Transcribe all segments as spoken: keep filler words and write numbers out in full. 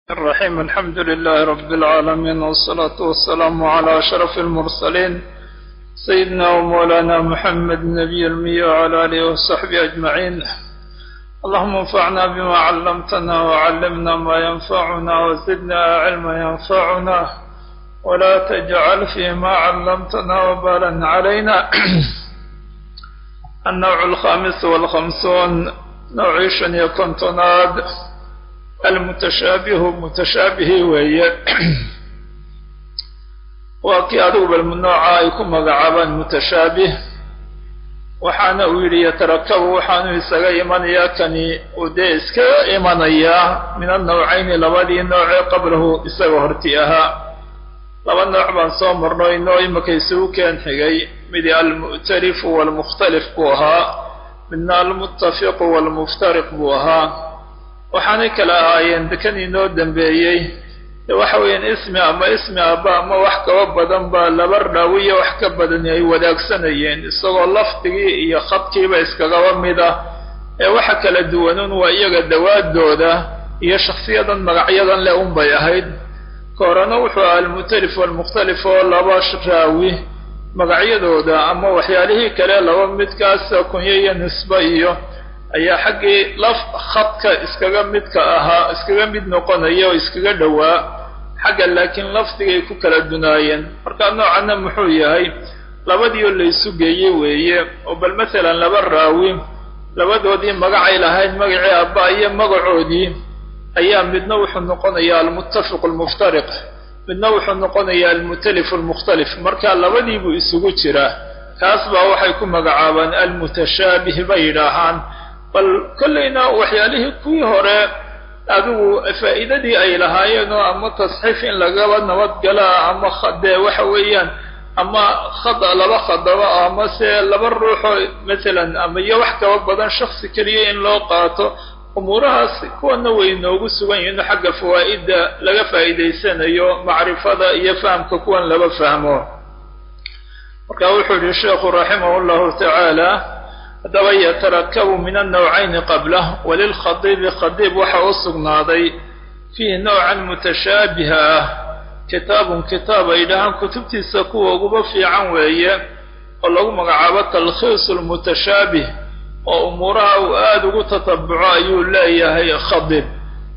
الرحيم. الحمد لله رب العالمين، والصلاة والسلام على أشرف المرسلين سيدنا ومولانا محمد النبي المي وعلى آله وصحبه أجمعين. اللهم انفعنا بما علمتنا وعلمنا ما ينفعنا وزدنا علما ينفعنا ولا تجعل فيما علمتنا وبالا علينا. النوع الخامس والخمسون نوع شن يكون تناد المتشابه متشابه وهي وكي أدوب المنوع يكون مقعبا متشابه وحانا ويلي يتركب وحانا يسغى إيمانيا كني وديسك إيمانيا من النوعين لبدي النوع قبله يسغى هرتيها لما النوع بان صومر نوع نوع مكيسو كان حقي مدي المؤتلف والمختلف بوها من المتفق والمفترق بوها waxaanay kala ahaayeen dekan inoo dambeeyey waxa weeyaan ismi ama ismi aba ama wax kaba badan ba laba raawiye wax ka badan ay wadaagsanayeen isagoo laftigii iyo khadkiiba iskaga wamida ee waxa kala duwanan waa iyaga dawaadooda iyo shakhsiyadan magacyadan le un bay ahayd koorana wuxuu al-mutalif wal mukhtalif oo laba raawi magacyadooda ama waxyaalihii kale laba midkaas kunyeeyo nisba iyo ayaa xaqii laf khadka iskaga midka ahaa iskaga mid noqonayo iskaga dhawaa xaga laakiin laftigay ku kala dunaayeen marka noocan muxuu yahay labadii la isu geeyay weeye oo bal midalan laba raawi labadoodii magacay lahayd magacii abba iyo magacoodii ayaa midna wuxuu noqonayaa al-muttafiq al-muftariq midna wuxuu noqonayaa al-mutalif al-mukhtalif marka labadii buu isugu jiraa kaas baa waxay ku magacaabaan al-mutashabih bayrahan bal kullayna waxyaalihii kuwii hore adigu faa'iidadii ay lahaayeen oo ama tasxiif in lagaba nabad gala ama khade waxa weeyaan ama khada laba khadaba ama se laba ruuxo midalan ama iyo wax kaba badan shakhsi kaliya in loo qaato umurahaas kuwana way noogu sugan yihiin xagga fawaa'ida laga faa'iideysanayo macrifada iyo fahamka kuwan laba fahmo marka wuxuu yiri sheekhu rahimahullahu ta'ala دوا يتركب من النوعين قبله وللخطيب خطيب وحوصقناضي فيه نوعا متشابها كتاب كتاب إلها كتبتي سكوة وقبفي عنوية والله مقعبة الخيص المتشابه وأمورها وآدو تتبع أيولي هي خطيب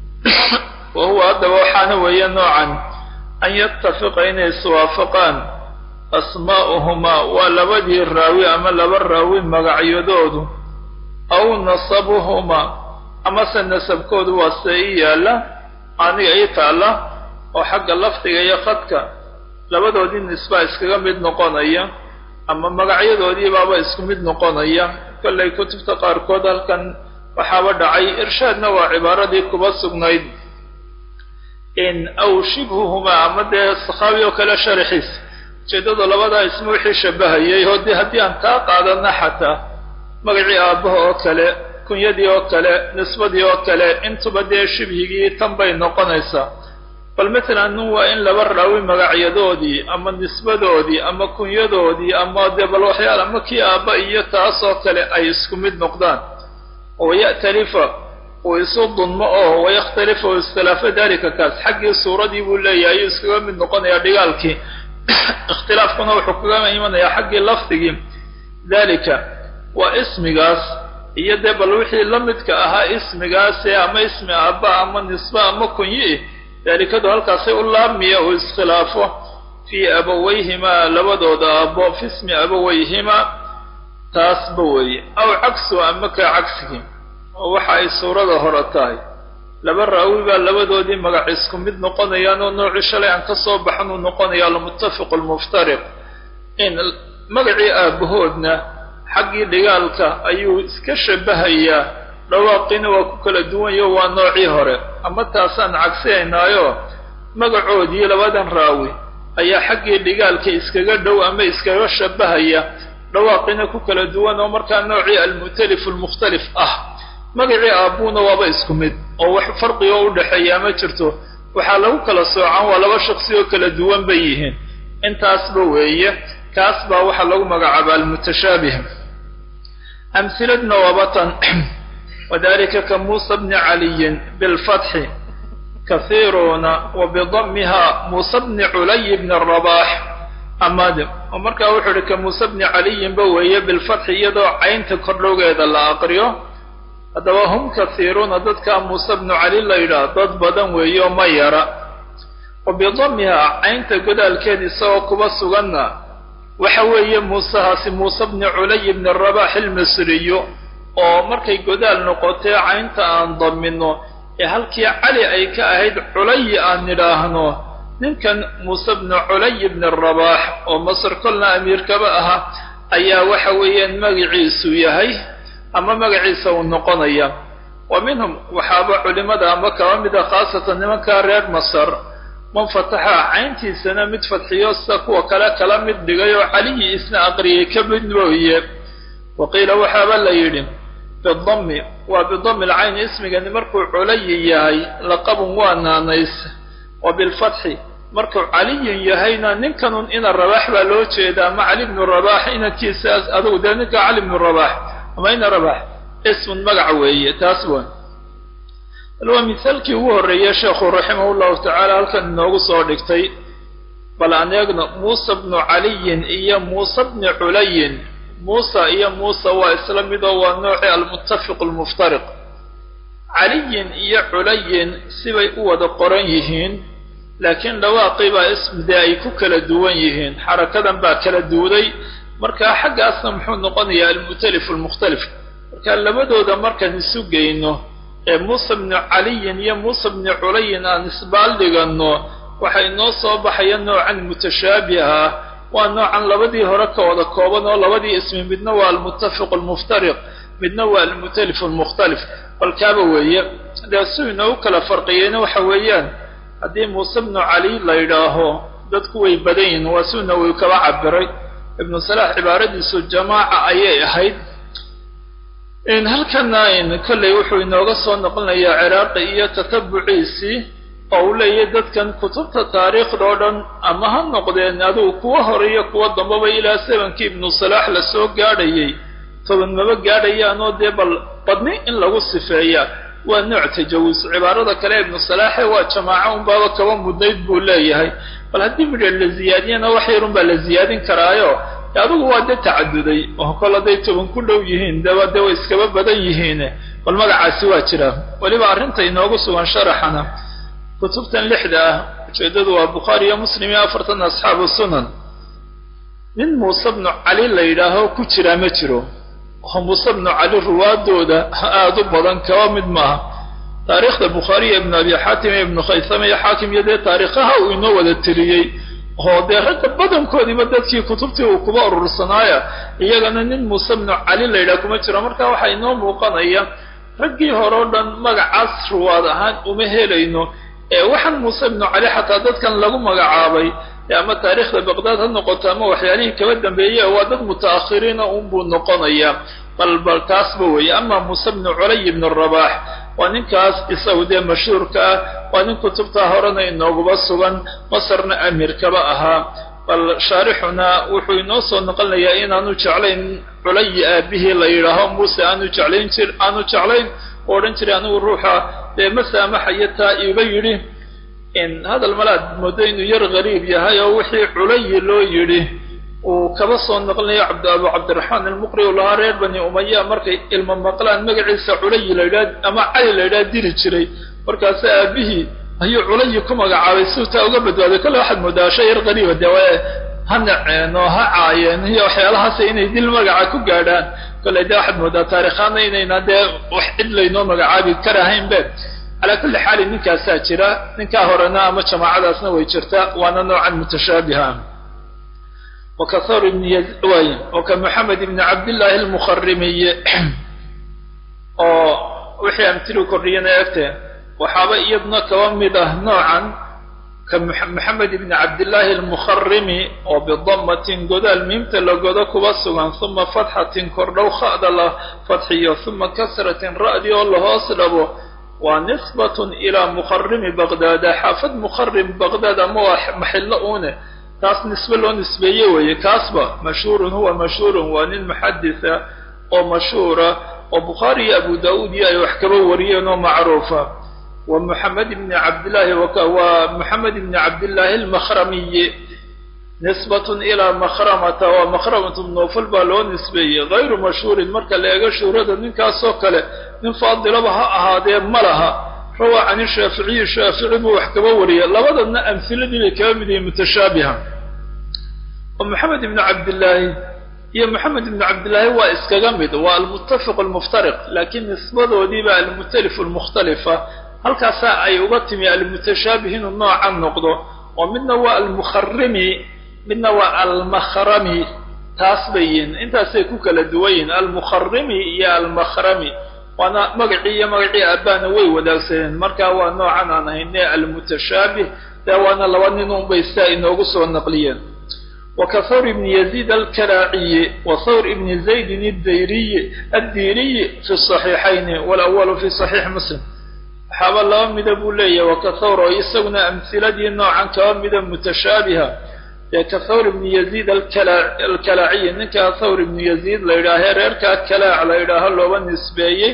وهو دوا حانوية نوعا أن يتفقين يسوافقان أسماؤهما ولبدي الراوي أما لب الراوي مقعيدود أو نصبهما أما سنسب كود واسعية لا عني أيتا لا وحق اللفتق يخدك لبدو دي نسبة اسكغمد نقونية أما مقعيدود بابا اسكمد نقونية كل كتب تقار كودال كان وحاول دعي إرشاد نوع عبارة دي كبسق نايد إن أو شبههما أما دي الصخاوي وكلا شرحيس جدد لبدا اسمه وحي شبهayay hodii hadii aan ka qaadana xataa magacii aabaha oo kale kunyadii oo kale nisbadii oo kale intuba dee shibhigii tanbay noqonaysaa bal midalan waa in laba raawi magacyadoodii ama nisbadoodii ama kunyadoodii ama dee bal waxyaalo ama kii aaba iyo taas oo kale ay isku mid noqdaan oo ya'talifa oo isu dunmo oo wayakhtalifa oo istilaafa dalika kaas xaqii suuradii buu leeyahay iskaga mid noqonaya dhigaalkii اختلاف كنا وحكومة إيمانا يا حق اللفظي ذلك واسم جاس يدب الوحي لمدك أها اسم جاس أما اسم أبا أما نسبة أما كنيه ذلك دول كاسي الله مية واختلافه في أبويهما لبدو دا أبو في اسم أبويهما تاسبوي أو عكسه أما كعكسهم وحي سورة ظهرتاي laba raawi baa labadoodii magac isku mid noqonayaan oo nooc shalay aan ka soo baxan oo noqonaya al-muttafiq al-muftariq in magacii aabahoodna xaqii dhigaalka ayuu iska shabahayaa dhawaaqina waa ku kala duwan iyo waa noocii hore ama taasaan cagsiynaayo magacoodii labadan raawi ayaa xaqii dhigaalka iskaga dhow ama iskaga shabahaya dhawaaqina ku kala duwan oo markaa noocii al-mutalif al-mukhtalif ah magacii aabuna waaba isku mid oo wax farqi oo u dhaxeeya ma jirto waxa lagu kala soocan waa laba shakhsi oo kala duwan bay yihiin intaas ba weeye kaas baa waxa lagu magacaabaa al-mutashabih amsaladna wabatan wadalika ka Musa ibn Ali bil fath kathiiruna wa bidammiha muusa bni culay bni rabaax amadim oo markaa wuxuu ihi ka muusa bni caliyinba weeye bilfatxi iyadoo caynta kordhowgeeda la aqriyo haddaba hum kathiiruuna dadkaa muusa bnu cali la yidhaah dad badan weeye oo ma yara wa bidammiha caynta godaalkeeda isagoo kuba suganna waxa weeye muusahaasi muusa bni culay bni rabaax ilmisriyu oo markay godaal noqotee caynta aan damino ee halkii cali ay ka ahayd culay aan nidhaahno ninkan muusa bnu culay bni rabaax oo masr kolna amiirkaba ahaa ayaa waxa weeyaan magaciisu yahay ama magaciisa uu noqonaya wa minhum waxaaba culimada ama kaba mida khaasatan nimankaa reer masar man fataxa cayntiisana mid fadxiyo sida kuwa kale kala mid dhigay oo caliyi isna aqriyay ka mid mooye waqiila waxaaba la yidhi bidammi waa bidammi alcayn ismigani markuu culayi yahay laqabun waa naanays wa bilfatxi markuu caliyin yahayna ninkanun ina rabaax baa loo jeeda ama cali bnu rabaax inankiisaas adugu dee ninka cali bnu rabaax ama ina rabaax ismun magaca weeye taas waa bal waa mithaalkii ugu horreeyey sheekhu raximah llahu tacaala halkan inoogu soo dhigtay bal aan eegno muusa bnu caliyin iyo muusa bni culayin muusa iyo muusa waa isla mid oo waa noocii almuttafiq almuftariq caliyin iyo culayin sibay u wada qoran yihiin laakiin dhawaaqii baa ism dee ay ku kala duwan yihiin xarakadan baa kala duuday markaa xaggaasna muxuu noqonayaa almutalif almukhtalif marka labadooda markaan isu geyno ee muusa bni caliyin iyo muusa bni culayin aan isbaaldhiganno waxay inoo soo baxaya noocan mutashaabiha waa noocan labadii hore ka wada kooban oo labadii ismi midna waa almuttafiq almuftariq midna waa almutalif almukhtalif balkaaba weeye dee si inoogu kala farqiyeyna waxa weeyaan haddii muuse bnu cali la yidhaaho dadku way badan yihiin waa suna way kaba cabiray ibnu salaax cibaaradiisu jamaaca ayay ahayd in halkana in kolley wuxuu inooga soo noqonayaa ciraaqi iyo tatabuciisii oo uu leeyahay dadkan kutubta taariikhda oo dhan ama ha noqdeen adigu kuwa hore iyo kuwa dambaba ilaa sebankii ibnu salaax lasoo gaadhayay toban maba gaadhayaan oo dee bal badni in lagu sifeeya waa nooc tajawus cibaarada kale ibnu salaaxe waa jamaaco unbaaba kaba mudnayd buu leeyahay bal haddii midha la ziyaadiyana wax yarun baa la ziyaadin karaayo adigu waa dee tacaduday oo kol hadday toban ku dhow yihiin deba dee way iskaba badan yihiin bal magacaasi waa jira weliba arrinta inoogu sugan sharaxana kutubtan lixda ah ujeedadu waa bukhaari iyo muslim iyo afartan asxaabu sunan nin muuse bnu cali la yidhaaho ku jiraa ma jiro oo muuse bnu cali ruwaadooda aada u badan kaba mid maaha taariikhda bukhaariya ibnu abi xaatim iyo ibnu khaysama iyo xaakim iyo dee taariikhaha uu inoo wada tiriyey oo dee ragga badankoodiiba dadkii kutubtii uu kuba urursanaaya iyagana nin muuse bnu cali la yidhaha kuma jiro marka waxaa inoo muuqanaya raggii hore o dhan magacaas ruwaad ahaan uma helayno ee waxaan muuse bnu cali xataa dadkan lagu magacaabay ama taariikhda baqdaad ha noqoto ama waxyaalihii kaba dambeeye waa dad mutaakhiriina unbuu noqonaya bal bal taasba weeye ama muuse bnu culay bni rabaax waa ninkaas isagu dee mashhuurka ah waa nin kutubtaa horena inooguba sugan masarna amiirkaba ahaa bal shaarixuna wuxuu inoo soo noqonayaa inaanu jeclayn culayi aabihii la yidhaaho muuse aanu jeclayn jir aanu jeclayn oo odhan jiray anigu ruuxa dee ma saamaxayo taa iiba yidhi in hadal malaad moodo inuu yar gariib yahay oo wixii culayi loo yidhi uu kaba soo noqonayo cabd abu cabdiraxmaan almuqri u lahaa reer bani umaya markay ilmo maqlaan magaciisa culayi la yidhaha ama cali la yidhaha dili jiray markaasa aabihii ayuu culayi ku magacaabay si uu taa uga badbaaday kolle waxaad moodaa shay yar qariiba dee waa ha naceen oo ha caayeen iyo waxyaalahaas inay dil magaca ku gaadhaan kolley dee waxaad moodaa taarikhaana inayna dee wax cid laynoo magacaabi karahaynbe calaa kulli xaali ninkaasaa jira ninkaa horena ama jamaacadaasna way jirtaa waana noocan mutashaabiha وكثار بن يزوي وكمحمد بن عبد الله المخرمي oo wixii amtilu koriyana eegtee waxaaba iyadna kaba mid ah noocan ka maxamed ibn cabdillaahi almukharimi oo bidamatin godaal miimta la godo kuba sugan uma fatxatin kordhow khada la fatxiyo uma kasratin ra'di oo la hoos dhabo waa nisbatun ilaa mukharimi baqdaada xaafad mukharim baqdaad ama waa maxillo une taas nisbe loo nisbeeye weeye kaasba mashhuurun huwa mashhuurun waa nin muxaditha oo mashhuura oo bukhaari iyo abu daauud iyo ay wax kaba wariyeen oo macruufa ومحمد بن عبد الله ومحمد بن عبد الله المخرمي نسبة إلى مخرمة ومخرمة بن نوفل بالون نسبية غير مشهور مركا لأغا شهرة ننكا سوكالة من فضل بها أهادي ملها روى عن الشافعي الشافعي وحكبوري لبدا أمثلة لكامل متشابهة ومحمد بن عبد الله هي محمد بن عبد الله هو إسكاغمد والمتفق المفترق لكن نسبته دي بقى المختلف المختلفة هل كاسا أي أغتمي المتشابهين النوع عن نقضه ومن هو المخرمي من هو المخرمي تاسبين انت سيكوك لدوين المخرمي يا المخرمي وانا مقعي مقعي أبان وي وداكسين مركا هو نوعا عن هنا المتشابه دا وانا لواننهم بيستائن وقصوا النقليين وكثور بن يزيد الكلاعي وثور بن زيد الديري الديري في الصحيحين والأول في صحيح مسلم حاب الله مدبو لي وكثور يسونا أمثلة دي نوعا كامدا متشابهة كثور بن يزيد الكلاعي إنك ثور بن يزيد ليراه ريركا كلاع ليراه اللوبا النسبية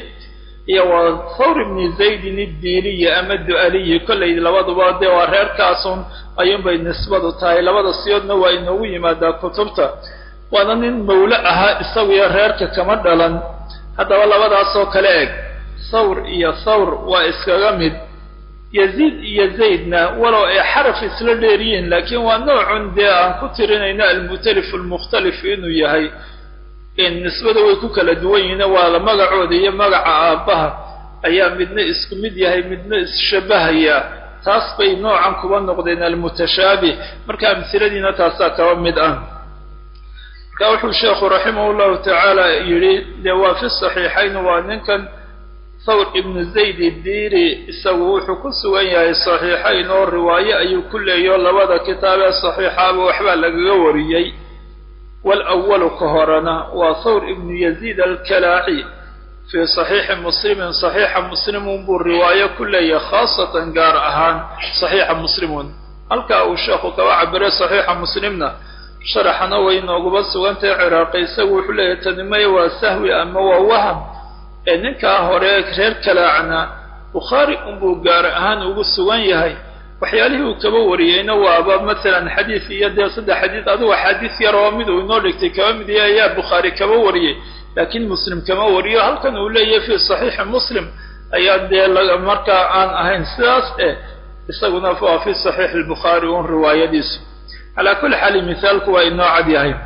وثور بن زيد الديري أمد ألي كل لبض بعض وريركاسون أيام بين نسبة تاي لبض السيادنا وإنه ماذا كتبته وأنا مولأها إسوي ريركا كمدلا هذا والله بدأ سو كلاع ثور يا ثور وإسكاغمد يزيد يزيدنا ولو حرف إسلاليرين لكن ونوع دي عن كترين المتلف المختلف إنه يهي إن نسبة ويكوك لدوين ولا مقعود هي مقع آبها أيام مدنا إسكمد يهي مدنا إسشبه يا تاسبي نوعا كوان نقدين المتشابه مركا مثل دينا تاساك ومدآن كاوحو الشيخ رحمه الله تعالى يريد لوا في الصحيحين وأنكن ثور ابن زيد الديري سووح كسوية الصحيحين والرواية أي كل يوم لبدا كتاب الصحيحة وحبال لقوريي والأول كهرنا وثور ابن يزيد الكلاعي في صحيح مسلم صحيح مسلم بالرواية كل خاصة قارئهان صحيح مسلمون هلك الشيخ كوعبر صحيح مسلمنا شرحنا وإنه بس وانت عراقي سووح له تنمي وسهوي أما ووهم ninka hore reer kalaacna bukhari umbu gaar ahaan ugu sugan yahay waxyaalihii uu kaba wariyayna waaba mesela xadiis iyo saddex xadiis adu xadiis yar oo mid uu inoo dhigtay kaba mid yahay bukhari kaba wariyay laakiin muslim kama wariyo halkan uu leeyahay fi sahih muslim ayaa de marka aan ahayn sidaas ee isaguna fi sahih al-bukhari oo riwaayadiisu ala kulli hal misalku waa inoo cad yahay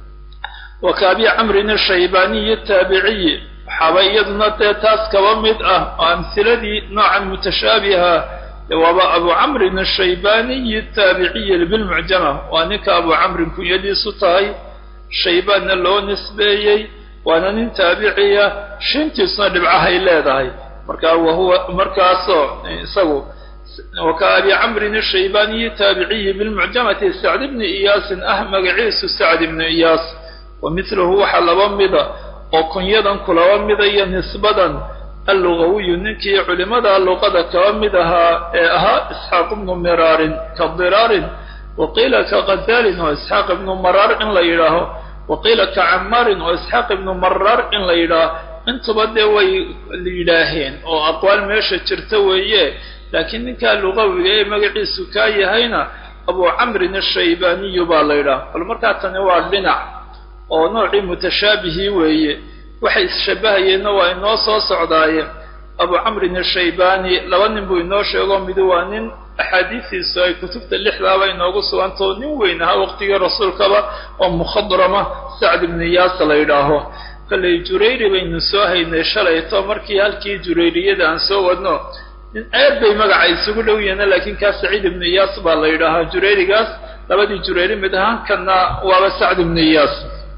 وكابي عمرو الشيباني التابعي حبايدنا تاس كوامد اه امثله نوعا متشابهه وابا ابو عمرو الشيباني التابعي بالمعجمه وانك ابو عمرو كيدي ستاي شيبان لو نسبيي وانا تابعيه شنتي صدبعها لهداي marka وهو markaaso isagu وكابي عمرو الشيباني التابعي بالمعجمه سعد بن اياس احمد عيسى سعد بن اياس ومثله وحلب مضى وكنيدا كلوا مضى نسبة اللغوي نكي علماء اللغة كوامدها اها اسحاق بن مرار كالضرار وقيل كغزال واسحاق بن مرار ان لا يراه وقيل كعمار واسحاق بن مرار ان لا يراه انت بدي وي الالهين او اقوال ماشي جرتويه لكن كان لغوي مغعيسو كاي هينا ابو عمرو الشيباني با لا يراه فالمركا تني وا دينع oo nooci mutashabihi weeye waxay ishabahayeen waa inoo soo socdaayeen Abu Amr al-Shaybani laba nin buu inoo sheego mid waa nin ahadiisiisa ay kutubta lixda bay inoogu suganto nin weyn ah waqtiga rasuulka oo mukhadrama Sa'd ibn Iyas la yiraaho kale Jurayri baynu soo haynay shalay to markii halkii Jurayriyada aan soo wadno in aad bay magaca isugu dhow yihiin laakiin ka Sa'd ibn Iyas baa la yiraahaa Jurayrigaas labadii Jurayri mid ahaan kana waa Sa'd ibn Iyas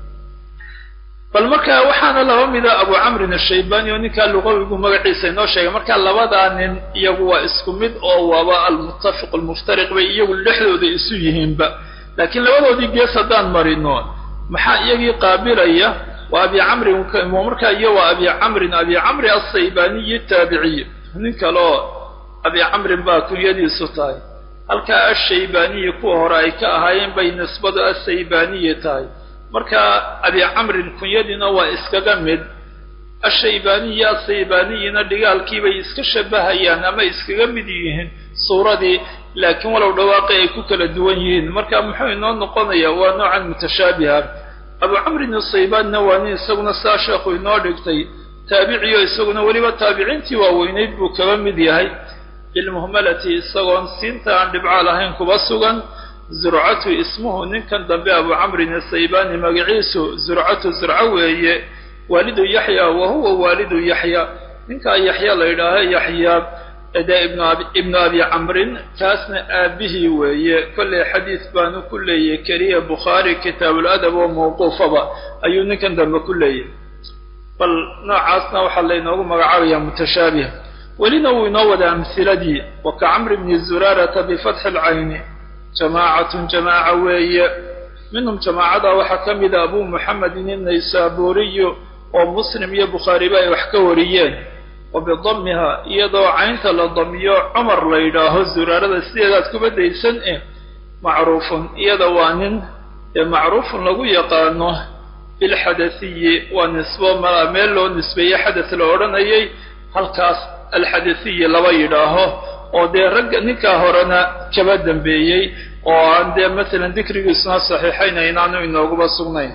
فالمركا وحنا له ميدا ابو عمرو الشيباني ونكا لغوي مغعيسا انو شيغ marka labada nin iyagu waa isku mid oo waba al-muttafiq al-muftariq bay iyagu lixdooda isu yihiinba laakiin labadoodii gees hadaan marino maxaa iyagii qaabilaya waa abi amri marka iyo waa abi amri abi amri as-saybani tabi'i ninka loo abi amri baa ku yadiisu tahay halka ash-shaybani ku horay ka ahaayeen bay nisbada as-saybani tahay marka abi amr kunyadina waa iskaga mid ashaybaniya asaybaniyina dhigaalkiibay iska shabahayaan ama iskaga mid yihiin suuradii laakiin walow dhawaaqi ay ku kala duwan yihiin marka muxuu inoo noqonayaa waa noocan mutashaabiha abu camrin asaybanina waa nin isaguna saa sheekhu inoo dhigtay taabiciyo isaguna weliba taabiciintii waaweynayd buu kaba mid yahay bilmuhmalati isagoon siinta aan dhibco lahayn kuba sugan zurcatu ismuhu ninkan dambe abu camrin asaybani magaciisu zurcatu zurco weeye waalidu yaxya wa huwa waalidu yaxya ninkaa yaxya la yidhaaho yaxya de ibnu abi ibnu abi camrin kaasna aabihii weeye kolley xadiis baanu ku leeyahy keliya bukhaari kitaabuladab oo mawquufaba ayuu ninkan dambe ku leeyahy bal noocaasna waxaa laynoogu magacaabayaa mutashaabih welina wuu inoo wadaa amhiladii wa ka camri bni zuraarata bifatxi alcayni jamaacatun jamaaca weeye minhum jamaacada waxaa ka mida abu muxamedin innaysaburiyu oo muslim iyo bukhaariba ay wax ka wariyeen wa bidamiha iyadoo caynta la damiyo cumar la yidhaaho zuraarada sideedaad kuba daysan eh macruufun iyada waa nin ee macruufun lagu yaqaano bilxadasiyi waa nisbo mala meel loo nisbeeye xadas la odhanayay halkaas alxadasiyi laba yidhaaho oo dee ragga ninkaa horena kaba dambeeyey oo aan dee masalan dikrigiisuna saxiixayna inaanu inooguba sugnayn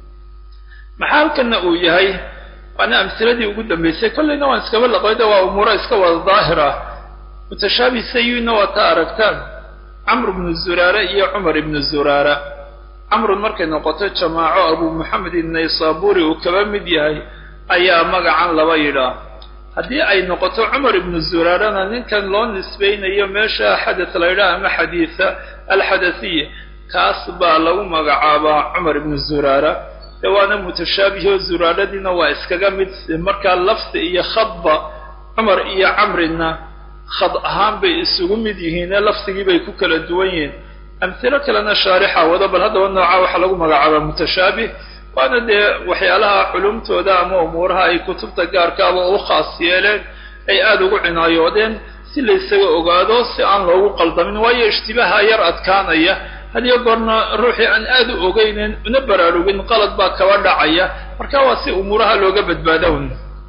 maxaa halkana uu yahay waana amhiladii ugu dambaysay kollayna waan iskaba laqayda waa umuuro iska wada daahir ah mutashaabih sayina waa taa aragtaan camr ibnu zuraara iyo cumar ibnu zuraara camrun markay noqoto jamaaco abu muxamed innaysaburi uu kaba mid yahay ayaa magacan laba yidhaah haddii ay noqoto cumar ibnu zuraarana ninkan loo nisbaynayo meesha xadas la yidhaah ama xadiisa alxadasiy kaas baa lagu magacaabaa cumar ibnu zuraara de waana mutashaabih oo zuraaradiina waa iskaga mid markaa lafdi iyo khadba cumar iyo camrina khad ahaan bay isugu mid yihiine lafdigii bay ku kala duwan yihiin amhilo kalena shaarixa wado bal haddaba nooca waxaa lagu magacaabaa mutashaabih waana dee waxyaalaha culumtooda ama umuuraha ay kutubta gaarkaaba u khaas yeeleen ay aada ugu cinaayoodeen si laysaga ogaado si aan loogu qaldamin waayo ishtibaha yar adkaanaya hadiyo goorna ruuxii aan aada u ogeynin una baraarugin qalad baa kaba dhacaya marka waa si umuuraha looga badbaadawn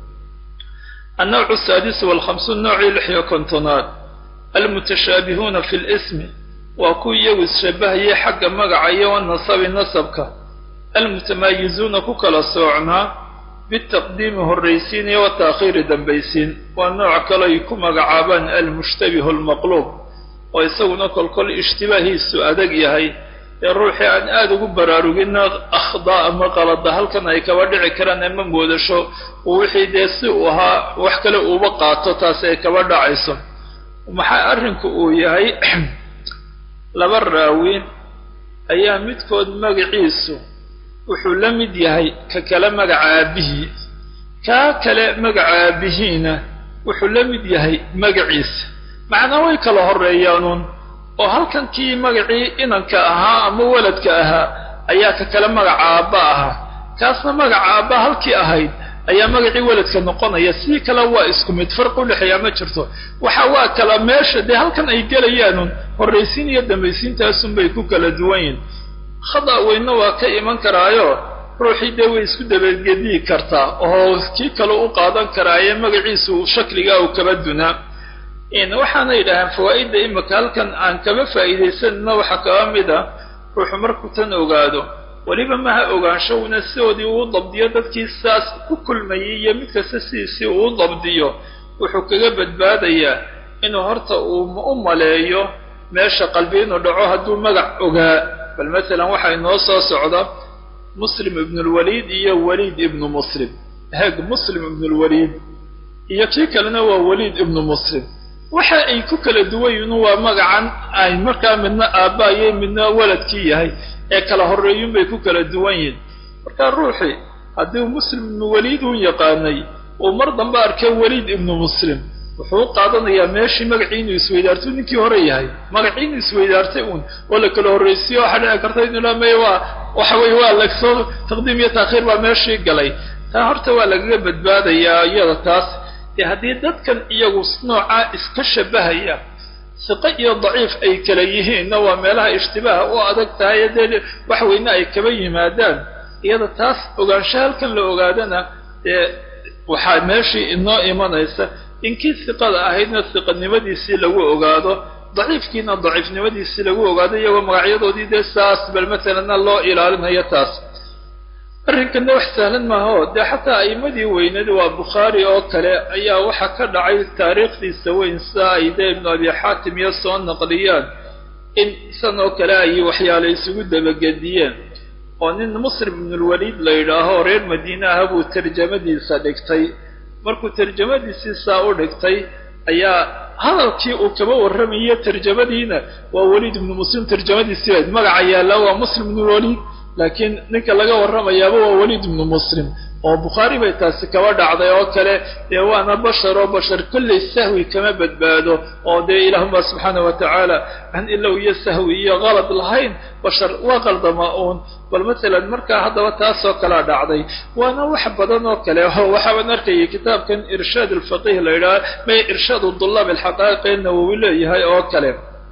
النوع السادس والخمسون نوع لحية كنتونات المتشابهون في الاسم وكو يوز شبهي حق مقعي والنصب نصبك المتميزون كوكلا الصوعنا بالتقديم الرئيسين والتأخير دنبيسين والنوع كلا يكون مقعابا المشتبه المقلوب ويسوون كل كل اشتباهي السؤادق يهي الروحي عن آدو براروغين أخضاء مقالة هل كان يكوادع كران من بودشو ووحي ديسوها وحكلا وبقاطو تاسي يكوادع عيسو ومحا أرنكو يهي لبراوين أيام متكود مقعيسو wuxuu la mid yahay ka kala magacaabihi ka kala magacaabihiina wuxuu la mid yahay magaciisa macna way kala horeeyaan oo halkan kii magacii inanka ahaa ama waladka ahaa ayaa ka kala magacaaba ahaa kaasna magacaaba halkii ahayd ayaa magacii waladka noqonaya si kala waa isku mid farq u dhaxeeya ma jirto waxa waa kala meesha de halkan ay galayaan horeysiin iyo dambaysiintaas bay ku kala duwan yihiin khada weyna waa ka iman karaayo ruuxii de way isku dabageedii kartaa oo kii kale u qaadan karaaye magaciisu shakliga uu kaba dunaa in waxaana yidhaahaan fawaaidda imika halkan aan kaba faa'iidaysanna waxa kaba mid a ruuxu markuu tan ogaado weliba maha ogaansho una sidoodii uu dabdiyo dadkii saas ku kulmayay iyo mid kasta sidiisii uu dabdiyo wuxuu kaga badbaadayaa inuu horta uu u maleeyo meesha qalbi inuu dhaco hadduu magac ogaa bal masalan waxaa inoo soo socda muslim ibn lwaliid iyo waliid ibnu muslim heeg muslim ibn lwaliid iyo kii kalena waa waliid ibnu muslim waxa ay ku kala duwan yihiin waa magacan ay markaa midna aabbaayay midna waladkii yahay ee kala horeeyun bay ku kala duwan yihiin marka ruuxi haddii muslim ibnu waliid uu yaqaanay uu mar dambe arkay waliid ibnu muslim wuxuu qaadanayaa meeshii magacii inuu isweydaarto ninkii hore yahay magacii inuu isweydaartay uun oo la kala horreysiyo waxaa dhici karta inuu laamay waa waxa weeye waa lagsoo taqdiim iyo taakhiir baa meeshii galay taa horta waa lagaga badbaadayaa iyada taas dee haddii dadkan iyagu noocaa iska shabahaya siqo iyo daciif ay kala yihiinna waa meelaha ishtibaaha u adag tahay dee wax weyne ay kaba yimaadaan iyada taas ogaansho halkan la ogaadana dee waxaa meeshii inoo imanaysa inkii hiqada ahaydna hiqanimadiisii lagu ogaado daciifkiina daciifnimadiisii lagu ogaado iyagoo magacyadoodii dee saas bal masalanna loo ilaalinayo taas arrinkana wax sahlan maaha oo dee xataa a'imadii weynadi waa bukhaari oo kale ayaa waxa ka dhacay taariikhdiisa weyn sida ay dee ibnu abi xaatim iyo soo naqliyaan in san oo kale ay waxyaala isugu dabagediyeen oo nin muslim ibnulwaliid la yidhaaho reer madiine aha buu tarjamadiisa dhigtay markuu tarjamadiisii saa u dhigtay ayaa hadalkii uu kaba warramaye tarjamadiina waa waliid ibnu muslim tarjamadiisii magaca yaalla waa muslim ibnulwaliid laakiin ninka laga warramayaaba waa waliid ibnu muslim oo bukhaari bay taasi kaba dhacday oo kale dee waana bashar oo bashar kollay sahwi kama badbaado oo dee ilaahuma subxaana wa tacaala aan ilow iyo sahwi iyo qalad lahayn bashar waa qaldama uun bal masalan markaa haddaba taasoo kalea dhacday waana wax badan oo kale oo waxaaban arkayay kitaabkan irshaad alfaqiih la yidhaha may irshaadu dullaab alxaqaa'iq ee nawowi leeyahay oo kale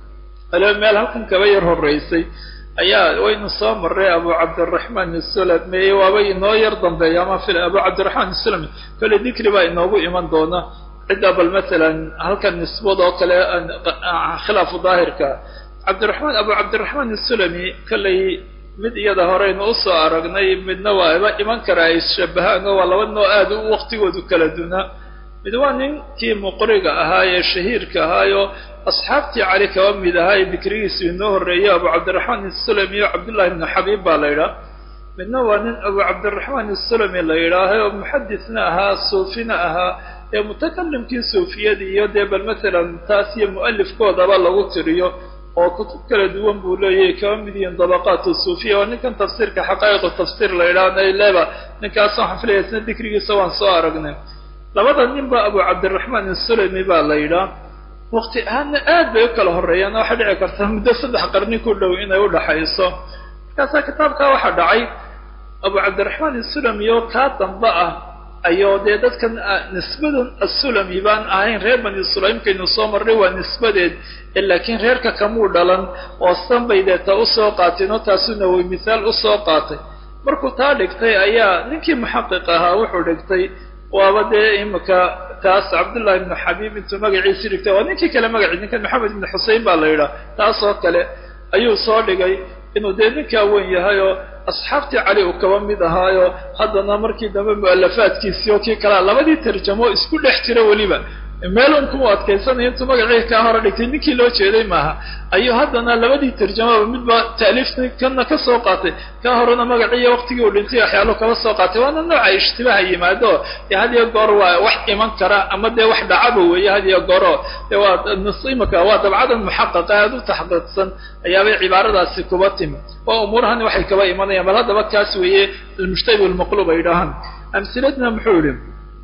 ale meel halkan kaba yar horraysay ayaa waynu soo marray abu cabdiraxmaan isulami waaba inoo yar dambeeya ama fil abu cabdiraxmaan isulami kale dikri baa inoogu iman doona cidda bal masalan halkan nisbad oo kale khilaafu daahirka cabdiraxmaan abu cabdiraxmaan isulami kalay mid iyada horeynu usoo aragnay midna waa iba iman karaa ay ishabahaan oo waa laba noo aad u waqtigoodu kala dunaa mid waa ninkii muqriga ahaa ee shahiirka ahaayo asxaabtii cali kaba mid ahaa ee dikrigiisu inoo horreeyay abu cabdiraxmaan isulami iyo cabdullahi ibnu xabiib baa la yidhaah midna waa nin abu cabdiraxmaan isulami la yidhaahay oo muxadisna ahaa suufina ahaa ee mutakalimkii suufiyadii iyo dee bal masalan taas iyo mu'alifkoodaba lagu tiriyo oo kutub kala duwan buu leeyahay kaba mid yihiin dabaqaat suufiya oo ninkan tafsiirka xaqaa'iqu tafsiir la yidhaah nayleba ninkaas waxaan filaya isna dikrigiisa waan soo aragnay labada nin ba abu cabdiraxmaan isulami baa la yidhaah waqti ahaanna aad bay u kala horreeyaan waxaa dhici karta muddo saddex qarni ku dhow inay u dhaxayso markaasaa kitaabkaa waxaa dhacay abu cabdiraxmaan isulami oo kaa damba ah ayoo dee dadkan nisbadan asulami baan ahayn reer bani sulaymkaynu soo marray waa nisbadeed laakiin reerka kamuu dhalan oo san bay deeta usoo qaateen oo taasuna way mithaal usoo qaatay markuu taa dhigtay ayaa ninkii muxaqiq ahaa wuxuu dhigtay waaba dee imika taas cabdullahi ibnu xabiib intuu magaciisi dhigtay waa ninkii kale magaci ninkan maxamed ibnu xusein baa la yidhaah taas oo kale ayuu soo dhigay inuu dee ninkaa weyn yahay oo asxaabtii cali uu kaba mid ahaayo haddana markii dambe mu'alafaadkiisii oo kii kalea labadii tarjamo isku dhex jira weliba meelun kuma adkaysanaya intuu magacii kaa hore dhigtay ninkii loo jeeday maaha ayuu haddana labadii tarjamaba midba taaliifta kana ka soo qaatay kaa horena magaciiyo waqtigii uu dhintay waxyaalo kala soo qaatay waana nooca ishtibaha yimaado dee had iyo goor waa wax iman kara ama dee wax dhacaba weeye had iyo gooro dee waa imaka waa dabcadan muxaqaqa aad u taxqiiqsan ayaabay cibaaradaasi kuba timi waa umuurahani waxay kaba imanayaan bal haddaba kaas weeye almushtabi almaqluub ay dhahaan amsiladna muxuu yihi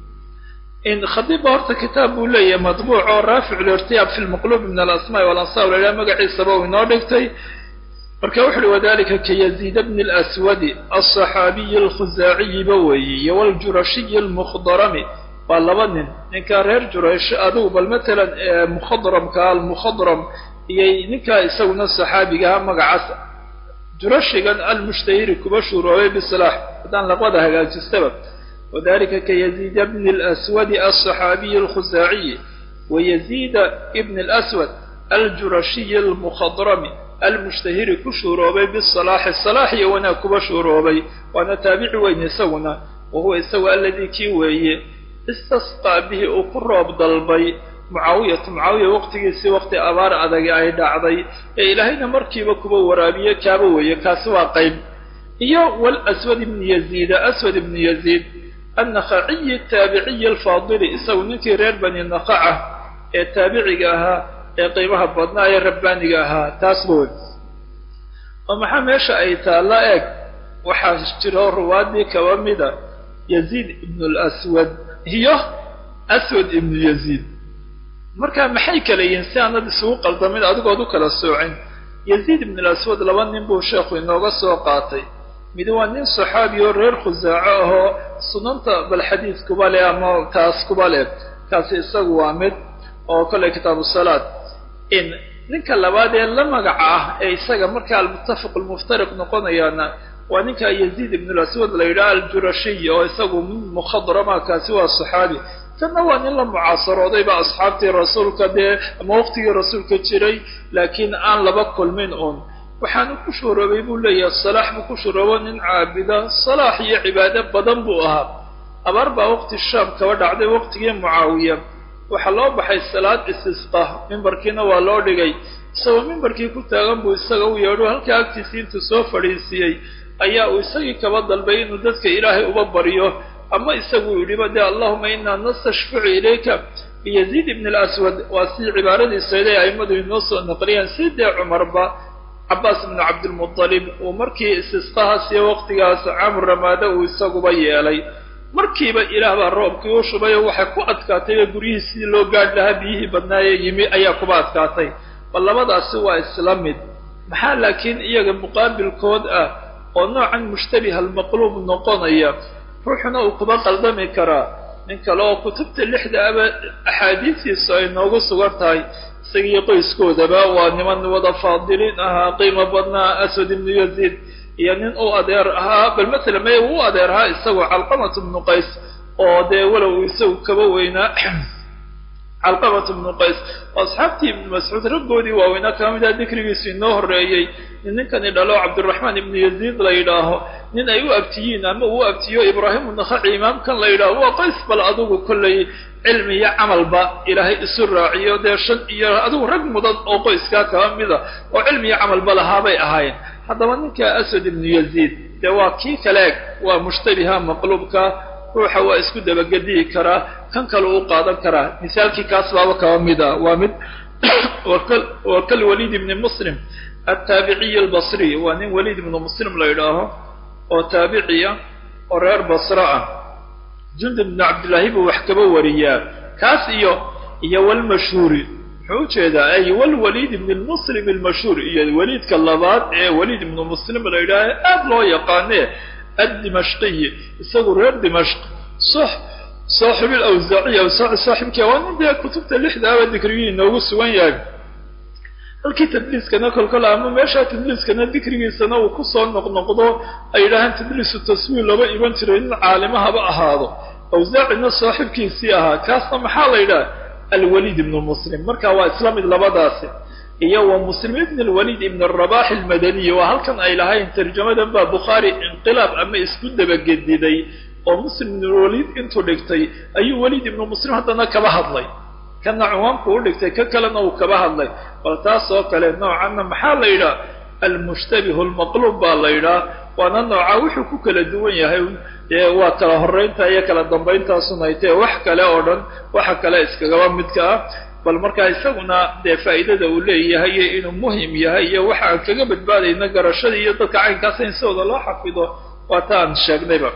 in khadiibba horta kitaab buu leeyahay madbuuc oo raafic lirtiyaab fi lmaqluub min alasmaa walansaab la yidhaha magaciisaba uu inoo dhigtay marka wuxu uhi wadalika kayaziid bni alaswadi alصaxaabiyi alkhuzaaciyiba weeye iyo waljurashiyi almukhdarami waa laba nin ninkaa reer juraysh adugu bal matalan mukhadramka almukhadram iyo ninkaa isaguna saxaabigaha magacaas jurashigan almushtahiri kuba shuroobay bisilaax haddaan laqwada hagaajistaba وذلك كيزيد بن الأسود الصحابي الخزاعي ويزيد بن الأسود الجرشي المخضرم المشتهر كشروبي بالصلاح الصلاح وانا كبشروبي وانا تابع وين يسونا وهو يسوى الذي كيوي استسقى به أقرب ضلبي معاوية معاوية وقت يسي وقت أبار أدق عيد عضي إلهينا مركب كبو ورابية كابوية كاسوا قيم إيا والأسود بن يزيد أسود بن يزيد النخعي التابعي الفاضل يسوي رير بني النخعة التابعي أها قيمها بضناء الرباني أها تاسبون ومحا ميشا أيتا لائك وحاشتروا روادي كوامدا يزيد بن الأسود هي أسود بن يزيد مركا محيك لينسان هذا سوق الضمين أدوك أدوك للسوعين يزيد بن الأسود لوان نبو شيخ إنه سوقاتي midwaa nin saxaabi oo reer khusaaco ahoo sunanta bal xadiis kubale ama taas kubale kaasi isagu waa mid oo kale kitaabu salaad in ninka labaad ee la magaca ah ee isaga markaa almuttafiq almuftariq noqonayaana وانك يزيد بن الأسود ليلى الجرشي ويساقوا من مخضرما كاسوا الصحابي كان إلا معاصر وضيب أصحابتي رسولك دي موقتي رسولك تشري لكن أن لبقل منهم وحانو كشور بيقول لي الصلاح بكشور ونن عابدة الصلاح هي عبادة بدن بؤها أبربا وقت الشام كودع دي وقت معاوية وحلو بحي الصلاة استسقاه من بركينا والله لغي سوى من بركي كنت أغنبو السقو يورو هل كاكتسين تسوف فريسيي أيها إساقي كبضل بين وددك إلهي أببريوه أما إساقو يريد اللهم إنا نستشفع إليك بيزيد بن الأسود واسي عبارة السيدة أيمد النص النقريا سيدة عمر با عباس بن عبد المطلب ومركي استسقاها سي وقتها عام الرمادة وإساقو بي علي مركي با إله بالروب كيوشو بي وحكو أتكاتي قريه سي لو قاد لها بيه بدنايا يمي أياكو بأتكاتي والله ماذا سوى إسلامي محال لكن إياك مقابل كود أه ونوعا مشتبه المقلوب النقونية روحنا وقبا قلدمي كرا منك لو كتبت اللحدة أبا أحاديثي سوى نوغو سوارتاي سيقو يسكو دبا ونمان وضا فاضلين أها قيمة بدنا أسود بن يزيد يعني أو أديرها بالمثل ما هو أديرها يسوى علقمة بن قيس أو دي ولو يسوى كبوينا علقمة بن قيس وأصحابتي بن مسعود رقودي ووينا كامدا ذكري سنوه الرأيي إن كان يدلو عبد الرحمن بن يزيد ليلاه نين أيو أبتيين أما هو أبتيو إبراهيم النخعي إمام كان ليلاه وقيس بل أدوه كل علمي عمل با إلهي السراعي وديشن إياه أدوه رقم مضاد أو قيس كاكامدا وعلمي عمل بلها بي أهاين حتى منك أسود بن يزيد دواكي كلاك ومشتبها مقلوبك روحا واسكو دبقدي كرا كان كلو قادم كرا مثالكي كاسبا وكوامدا وامد وكل وكل وليد بن مسلم التابعي البصري وان وليد بن مسلم لا يراه او تابعيه ورير بصراء جند بن عبد الله وحكبه وريا كاس iyo iyo wal mashhuri xujeeda ay wal walid ibn al-muslim al-mashhur iyo walid kalabaad ee walid ibn muslim la yiraahdo aad loo yaqaanay الدمشقي يسوي غير دمشق صح صاحب الأوزاعية وصاحب كيوان ده كتبت اللحدة والذكريين نوغو سوان يعني الكي تدليس كنا كل كل عام ماشا تدليس كنا ذكريين سنة وكسون نقنقضو أي لهن تدليس التسويل لبا إيوان ترين عالمها بقى هذا أوزاعنا صاحب كيسيها كاسنا محالة إله الوليد بن المسلم مركا وإسلام اللباداسي إيه ومسلم ابن الوليد ابن الرباح المدني وهل كان أي لهاي ترجمة دنبا بخاري انقلاب أما اسكود دبا جديدي ومسلم ابن الوليد انتو لكتي أي وليد ابن مسلم حتى نكبه الله كان عوام كور لكتي ككلنا وكبه الله والتاسو كلا نوعا محال إلى المشتبه المقلوب بالله وانا نوعا وحو كلا دوان يهي وكلا هرين تايا كلا دنبين تاسونايتي وحكا لا أردن وحكا لا اسكاقوان مدكا bal markaa isaguna dee faa'iidada uu leeyahay inuu muhiim yahay waxa kaga badbaadayna garashada iyo dadka caynkaas in soo loo xafido wataan sheegnayba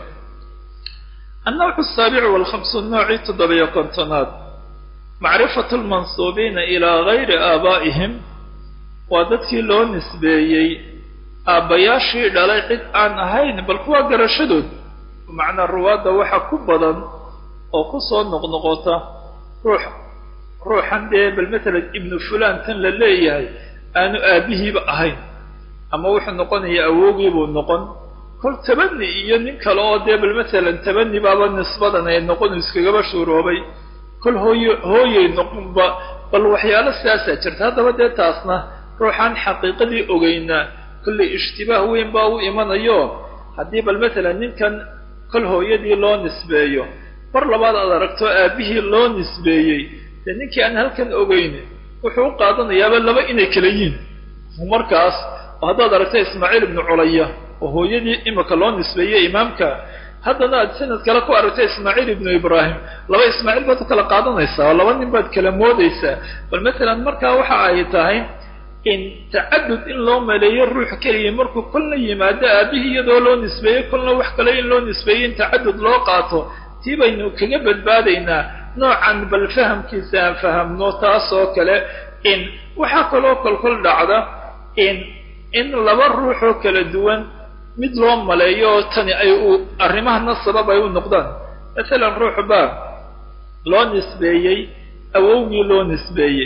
النوع السابع والخمسون نوع تضبيع كنتنات معرفة المنصوبين إلى غير آبائهم وذاتك لو نسبيي آباياشي للايقid aan ahayn bal kuwa garashadooda macna ruwaada waxa ku badan oo ku soo noqnoqota ruux ruuxan dee bal matala ibnu fulaan tan la leeyahay aanu aabihiiba ahayn ama wuxuu noqonayaa awowgii buu noqon kol tabani iyo nin kale oo dee bal matalan tabani baaba nisbadan ay noqon iskagaba shuuroobay kol hooyo hooyay noqonba bal waxyaalo siyaasa jirta haddaba dee taasna ruuxan xaqiiqadii ogeyna kulli ishtibaah weyn baa u imanayo haddii bal matalan ninkan kol hooyadii loo nisbeeyo mar labaad aad aragto aabihii loo nisbeeyey ninkii aan halkan ogeyn wuxuu qaadanayaa laba inay kala yihiin markaas haddaad aragtay Ismaaciil ibn Ulayya oo hooyadii imaka loo nisbeeyay imaamka haddana aad sanad kale ku aragtay Ismaaciil ibn Ibrahim laba Ismaaciil baad kala qaadanaysaa laba nin baad kala moodaysaa bal mesela markaa waxa ay tahay in ta'addud in loo maleeyo ruux kaliya markuu kulna yimaado aabihi iyadoo loo nisbeeyay kulna wax kale in loo nisbeeyay in ta'addud loo qaato tibaynu kaga badbaadaynaa نوعا بالفهم كيسان فهم نوتاسو كلا إن وحاكلو كل كل دعدا إن إن لبر روحو كلا دوان مدلوم ملايو تاني أيو أرماه النصباب أيو النقدان مثلا روح باب لو نسبيي أووي لو نسبيي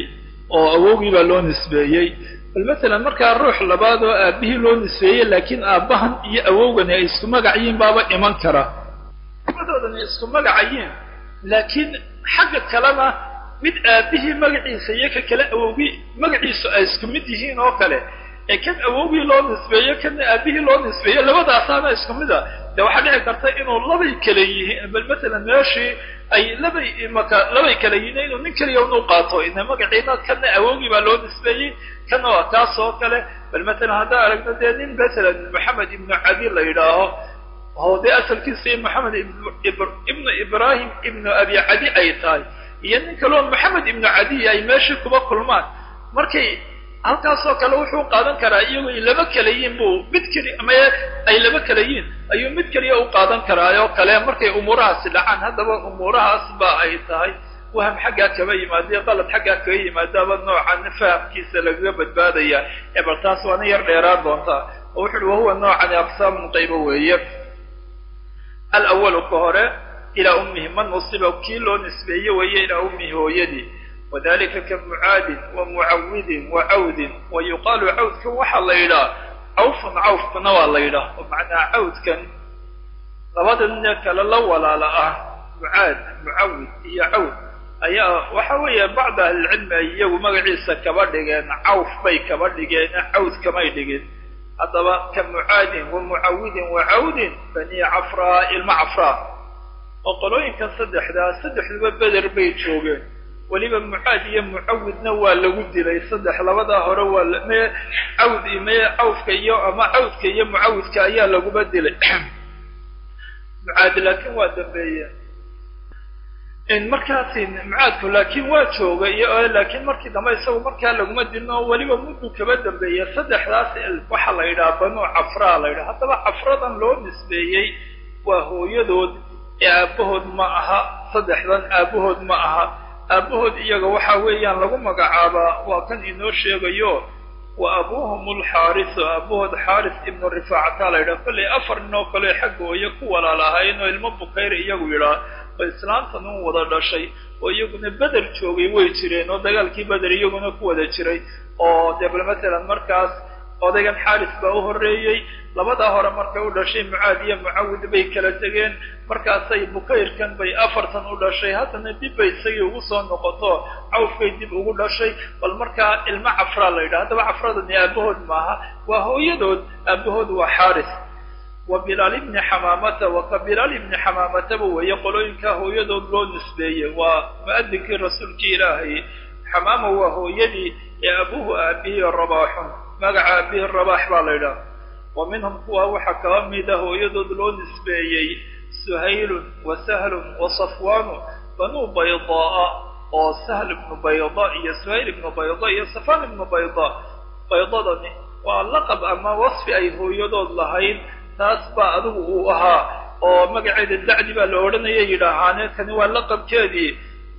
oo awowgii baa loo nisbeeyey bal masalan markaa ruux labaad oo aabihii loo nisbeeyey laakiin aabbahan iyo awowgani ay isku magacayiin baaba iman kara labadoodani isku magacayiin laakiin xagga kalena mid aabihii magaciisa iyo ka kale awowgii magaciisu ay isku mid yihiin oo kale ee kan awowgii loo nisbeeyo kana aabihii loo nisbeeyo labadaasaana isku mid a dee waxaa dhici karta inuu labay kale yihiin bal masalan meeshii ay labay maka labay kale yihiin inuu nin kaliya unu qaato ina magaciina kana awowgii baa loo nisbeeyey kana waa kaas oo kale bal masalan haddaan aragno dee nin masalan maxamed ibnu cadi la yidhaaho oo dee asalkiisa maxamed ibnu ibrahim ibnu abi cadi ay tahay iyo nin kaloo maxamed ibnu cadi ay meeshii kuba kulmaan markay halkaasoo kale wuxuu qaadan karaa iyagoo ay laba kala yihiin buu mid keli ama ay laba kala yihiin ayuu mid keliya u qaadan karaa oo kale markay umuurahaasi dhacaan haddaba umuurahaas ba ay tahay waham xaggaa kaba yimaadee qalad xaggaa kaga yimaadaaba noocan fahamkiisa lagaga badbaadaya ee bal taas waana yar dheeraan doontaa oo wuxu uhi wahuwa noocani aqsaamun qaybo weeye alawalu ka hore ilaa ummihi man nusiba kii loo nisbeeye weeye ilaa ummihi hooyadii wadalika ka mucaadin wa mucawidin wa cawdin wa yuqaalu cawdkan waxaa la yidhaha cawfun cawfkuna waa la yidhaha oo macnaa cawdkan labada nin kale la walaala ah mucaad mucawid iyo cawd ayaa waxa weeye bacda ahlilcilmi ay iyagu magaciisa kaba dhigeen cawf bay kaba dhigeen cawd kamay dhigin haddaba ka mucaadin wa mucawidin wa cawdin bani cafraa ilma cafraa oo qolooyinkan saddexdaa saddexduba beder bay joogeen weliba mucaad iyo mucawidna waa lagu dilay saddex labadaa hore waa me cawd me cawfka iyo ama cawdka iyo mucawidka ayaa laguba dilay mucaad laakiin waa dambeeye markaasi mucaadku laakiin waa jooga iyo laakiin markii dambe isagu markaa laguma dilno weliba muddu kaba dambeeya saddexdaas waxaa la yidhaha banu cafraa la yidhaha haddaba cafradan loo nisbeeyey waa hooyadood ee aabbahood ma aha saddexdan aabbahood ma aha aabbahood iyaga waxa weeyaan lagu magacaabaa waa kan inoo sheegayo wa abuuhum alxaarisu aabbahood xaaris ibnu rifaacata la yidhaha kollay afar nin oo kale xagga hooyo ku walaalahayn oo ilmo bukayr iyagu yidhaah oo islaamtan u wada dhashay oo iyaguna beder joogay way jireen oo dagaalkii beder iyaguna ku wada jiray oo dee bal masalan markaas odaygan xaaris baa u horreeyey labadaa hore markay u dhashay mucaad iyo mucawid bay kala tegeen markaasay bukayrkan bay afartan u dhashay haddana dib bay isagii ugu soo noqoto cawfkay dib ugu dhashay bal markaa ilmo cafraa la yidhaha haddaba cafradani aabahood maaha waa hooyadood aabahood waa xaaris wa bilaal ibni xamaamata wa ka bilaal ibni xamaamataba weeye qolooyinkaa hooyadood loo nisbeeyey waa mu-adinkii rasuulkii ilaahay xamaama waa hooyadii ee abuuhu aabihii rabaaxun magaca aabihii rabaax baa la yidhaha wa minhum kuwa waxaa kaba mida hooyadood loo nisbeeyey suhaylun wa sahlun wa safwaanu banuu baydaaa oo sahl ibnu bayda iyo suhayl ibnu bayda iyo safaan ibnu bayda baydadani waa laqab ama wasfi ay hooyadood lahayd taas baa adigu uu ahaa oo magaceeda dacdi baa la odhanaya yidhaahaane kani waa laqabkeedii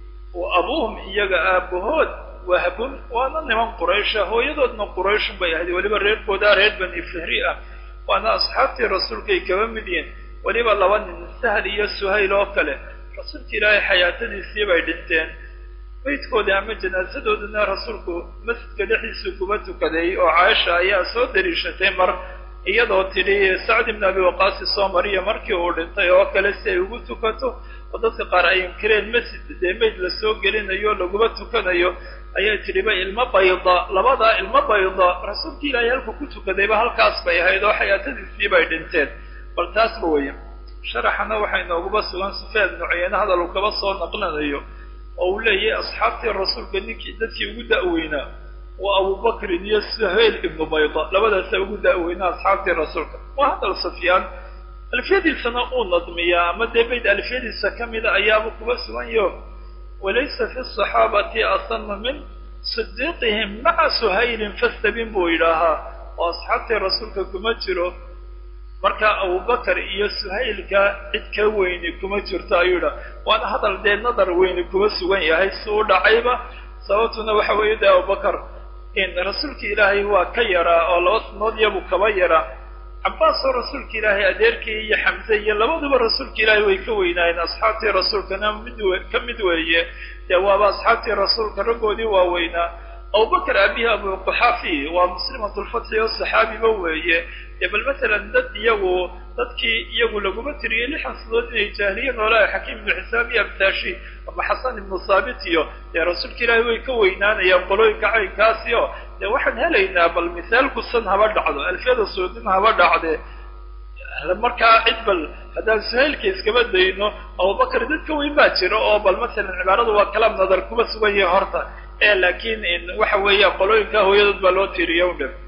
abuuhum iyaga aabahood wahbun waana niman quraysha hooyadoodna qurayshun bay ahayd weliba reerkoodaa reer bani fihri ah waana asxaabtii rasuulkay kaba mid yihin weliba laba nin sahl iyo suhayl oo kale rasuulka ilaahay xayaatadiisii bay dhinteen baydkooda ama janaasadoodana rasuulku masjidka dhexdiisu kuba tukaday oo caaisha ayaa soo dariishatay mar iyadoo tidhi sacd ibn abi waqaasi soo mariya markii uu dhintay oo kale si ay ugu tukato oo dadka qaar ay inkireen masjid dee mayd la soo gelinayo laguma tukanayo ayay tidhi ba ilmo bayda labadaa ilmo bayda rasuulka ilaahay halku ku tukadayba halkaas bay ahayd oo xayaatadiisii bay dhinteen bal taasba weya sharaxana waxay nooguba sugan sufyaan ibnu cuyeyne hadal uu kaba soo naqlanayo oo uu leeyahay asxaabtii rasuulka ninkii dadkii ugu da'weynaa waa abubakrin iyo suhayl ibnu bayda labadaasa ugu da'weynaa asxaabtii rasuulka waa hadal sufyaan alfiyadiisana uu nadmiyaa ama dee bayd alfiyadiisa ka mida ayaaba kuba suganyo walaysa fi saxaabati asana min sidiiqihim maca suhaylin fastabin buu yidhaahaa oo asxaabtii rasuulka kuma jiro markaa abubakar iyo suhaylka cid ka weyni kuma jirto ayuu yidhaha waana hadal dee nadar weyni kuma sugan yahay si u dhacayba sababtuna waxa weeye dee abubakar in rasuulka ilaahay waa ka yaraa oo laba sanood yabuu kaba yaraa cabbaas oo rasuulka ilaahay adeerkii iyo xamse iyo labaduba rasuulka ilaahay way ka weynaayeen asxaabtii rasuulkana mid ka mid weeye dee waaba asxaabtii rasuulka raggoodii waaweynaa abubakr abihi abu quxaafi waa muslimatu lfatxi oo saxaabiba weeye dee bal masalan dad iyagu dadkii iyagu laguma tiriyey lixan sadood inay jaahiliya noolaa xakiim ibnu xisaam iyo abtaashi ama xasan ibnu saabit iyo dee rasuulka ilaahay way ka weynaanayaan qolooyinka caynkaasi oo dee waxaan helaynaa bal misaalku san haba dhacdo alfiyada suudin haba dhacde markaa cid bal haddaan suhaylka iskaba dayno abubakr dadka weyn baa jira oo bal masalan cibaaradu waa kalaam nadar kuma sugan yahay horta ee laakiin waxa weeya qolooyinka hooyadood baa loo tiiriya u dhib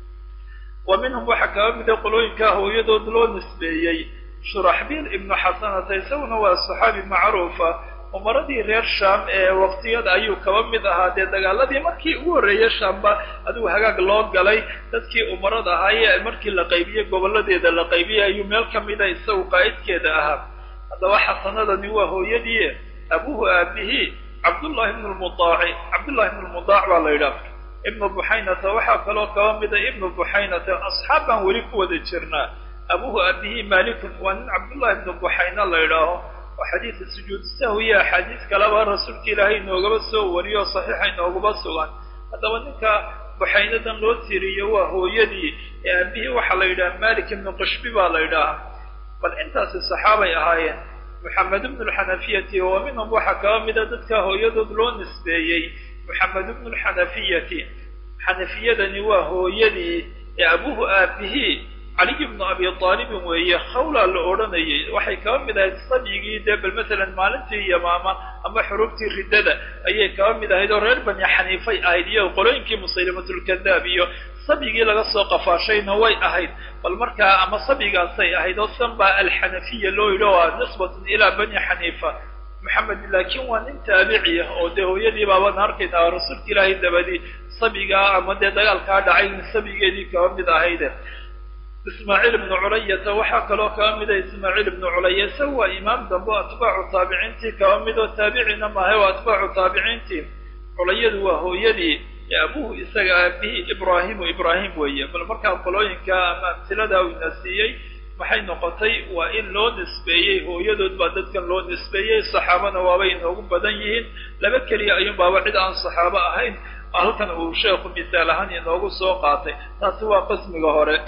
wa minhum waxaa kaba mida qolooyinka hooyadood loo nisbeeyey shuraxbiil ibnu xasanata isaguna waa saxaabi macruufa umaradii reer shaam ee waqtiyada ayuu kaba mid ahaa dee dagaaladii markii ugu horreeyay shaamba adigu hagaag loo galay dadkii umarada ahaaye markii la qaybiyey goboladeeda la qaybiyey ayuu meel ka mida isagu qaa'idkeeda ahaa haddaba xasanadani waa hooyadii abuhu aabihi cabdullahi ibnu lmudaaci cabdullahi ibnu lmudaac baa la yidhaha ibnu buxaynata waxaa kaloo kaba mida ibnu buxaynata asxaab baan weli ku wada jirnaa abuhu aabihi malikun waa nin cabdullahi ibnu buxayna la yidhaaho oo xadiida sujuud sahwiya axaadiis kaleba rasuulka ilaahay inoogaba soo wariyo oo saxiixa inoogaba sugan haddaba ninka buxaynadan loo tiriyo waa hooyadii ee aabihii waxaa la yidhaha malik ibnu qashbi baa la yidhaaha bal intaasi saxaabay ahaayeen moxamed ibnu lxanafiyati wa minhum waxaa kaba mida dadka hooyadood loo nisbeeyey moxamed ibnu lxanafiyati xanafiyadani waa hooyadii ee abuhu aabihii caliy ibnu abi aalibin weeye khawlaa la odhanayay waxay kaba mid ahayd sabigii dee bal masalan maalintii yamaama ama xuruubtii riddada ayay kaba mid ahayd oo reer bani xaniifay ahayd iyo qolooyinkii musaylimatulkadaab iyo sabigii laga soo qafaashayna way ahayd bal markaa ama sabigaasay ahayd oo sanbaa alxanafiya loo yidhi oo ah nisbatun ilaa bani xaniifa maxamed laakiin waa nin taabici ah oo dee hooyadii baabaan arkaynaa rasuulka ilaahay dabadii sabigaa ama dee dagaalkaa dhacay sabigeedii kaba mid ahayde ismaaciil ibnu culayata waxaa kaloo kaba mida ismaaciil ibnu culaya isaga waa imaam dambe o atbaacu taabiciintii kaba mid oo taabicina maahay oo atbaacu taabiciintii culayadu waa hooyadii ee abuhu isaga aabihii ibraahimu ibraahim weeye bal markaa qolooyinka ama amsilada uu ina siiyey maxay noqotay waa in loo nisbeeyey hooyadood baa dadkan loo nisbeeyey saxaabana waabay inoogu badan yihiin laba keliya ayuun baaba cid aan saxaabo ahayn halkan uu sheekhu misaal ahaan inoogu soo qaatay taasi waa qismiga hore